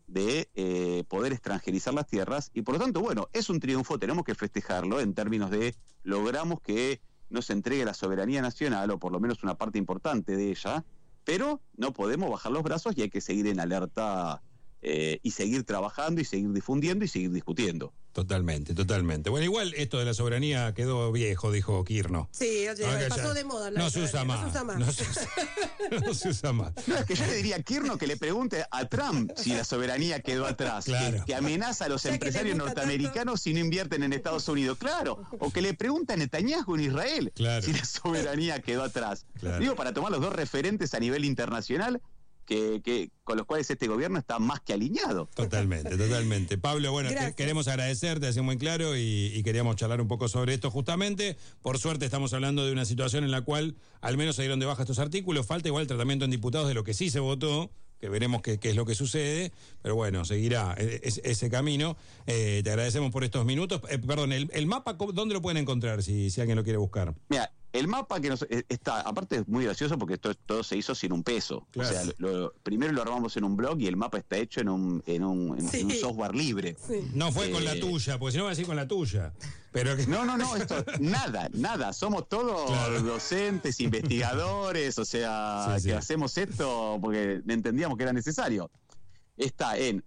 de poder extranjerizar las tierras, y por lo tanto, bueno, es un triunfo, tenemos que festejarlo en términos de logramos que nos entregue la soberanía nacional, o por lo menos una parte importante de ella, pero no podemos bajar los brazos y hay que seguir en alerta y seguir trabajando y seguir difundiendo y seguir discutiendo. Totalmente. Bueno, igual esto de la soberanía quedó viejo, dijo Kirchner. Sí, oye, pasó de moda. No se usa más. No se usa más. No, es que yo le diría a Kirchner que le pregunte a Trump si la soberanía quedó atrás. Claro. Que amenaza a los empresarios norteamericanos si no invierten en Estados Unidos. Claro. O que le pregunte a Netanyahu en Israel si la soberanía quedó atrás. Claro. Digo, para tomar los dos referentes a nivel internacional que con los cuales este gobierno está más que alineado. Totalmente. Pablo, bueno, queremos agradecerte, ha sido muy claro y queríamos charlar un poco sobre esto justamente. Por suerte estamos hablando de una situación en la cual al menos se dieron de baja estos artículos. Falta igual tratamiento en diputados de lo que sí se votó, que veremos qué es lo que sucede, pero bueno, seguirá ese camino. Te agradecemos por estos minutos. Perdón, el mapa, ¿dónde lo pueden encontrar si alguien lo quiere buscar? Mira, el mapa que está, aparte es muy gracioso porque todo se hizo sin un peso. Claro. O sea, primero lo armamos en un blog y el mapa está hecho en un software libre. Sí. No fue con la tuya, porque si no va a decir con la tuya. Pero que... No, esto, nada. Somos todos docentes, investigadores, o sea, que hacemos esto porque entendíamos que era necesario. Está en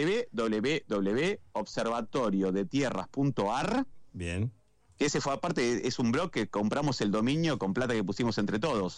www.observatoriodetierras.ar. Bien. Que ese fue aparte, es un blog que compramos el dominio con plata que pusimos entre todos.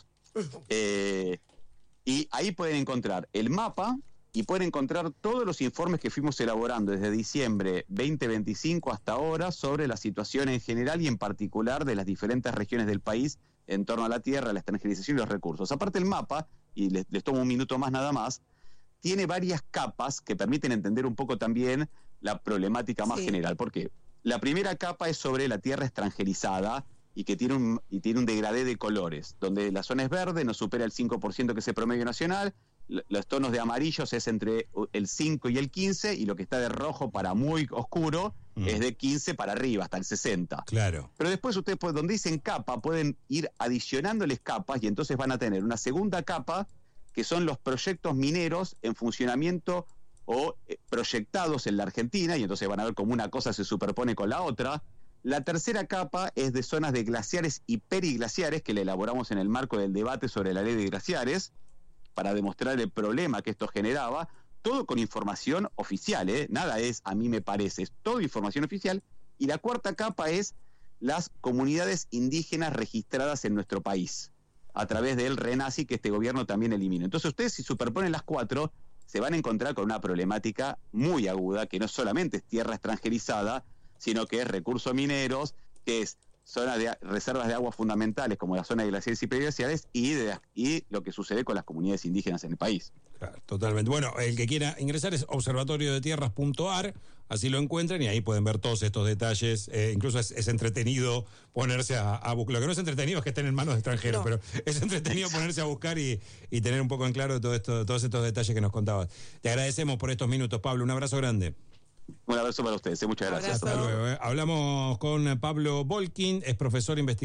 Y ahí pueden encontrar el mapa y pueden encontrar todos los informes que fuimos elaborando desde diciembre 2025 hasta ahora sobre la situación en general y en particular de las diferentes regiones del país en torno a la tierra, la extranjerización y los recursos. Aparte el mapa, y les tomo un minuto más nada más, tiene varias capas que permiten entender un poco también la problemática más general. ¿Por qué? La primera capa es sobre la tierra extranjerizada y que tiene un degradé de colores, donde la zona es verde, no supera el 5% que es el promedio nacional, los tonos de amarillos es entre el 5 y el 15, y lo que está de rojo para muy oscuro es de 15 para arriba, hasta el 60. Claro. Pero después ustedes, donde dicen capa, pueden ir adicionándoles capas y entonces van a tener una segunda capa, que son los proyectos mineros en funcionamiento o proyectados en la Argentina, y entonces van a ver cómo una cosa se superpone con la otra. La tercera capa es de zonas de glaciares y periglaciares, que la elaboramos en el marco del debate sobre la ley de glaciares, para demostrar el problema que esto generaba, todo con información oficial, nada es a mí me parece, es todo información oficial. Y la cuarta capa es las comunidades indígenas registradas en nuestro país, a través del RENACI, que este gobierno también elimina. Entonces ustedes, si superponen las cuatro, se van a encontrar con una problemática muy aguda, que no solamente es tierra extranjerizada, sino que es recursos mineros, que es zonas de reservas de agua fundamentales, como la zona de glaciares y periglaciares, y lo que sucede con las comunidades indígenas en el país. Claro, totalmente. Bueno, el que quiera ingresar es observatoriodetierras.ar, así lo encuentran y ahí pueden ver todos estos detalles. Incluso es entretenido ponerse a buscar. Lo que no es entretenido es que estén en manos de extranjeros, pero es entretenido ponerse a buscar y tener un poco en claro todos estos detalles que nos contabas. Te agradecemos por estos minutos, Pablo. Un abrazo grande. Un abrazo para ustedes. Muchas gracias. Hasta luego. Hablamos con Pablo Volkin, es profesor investigador.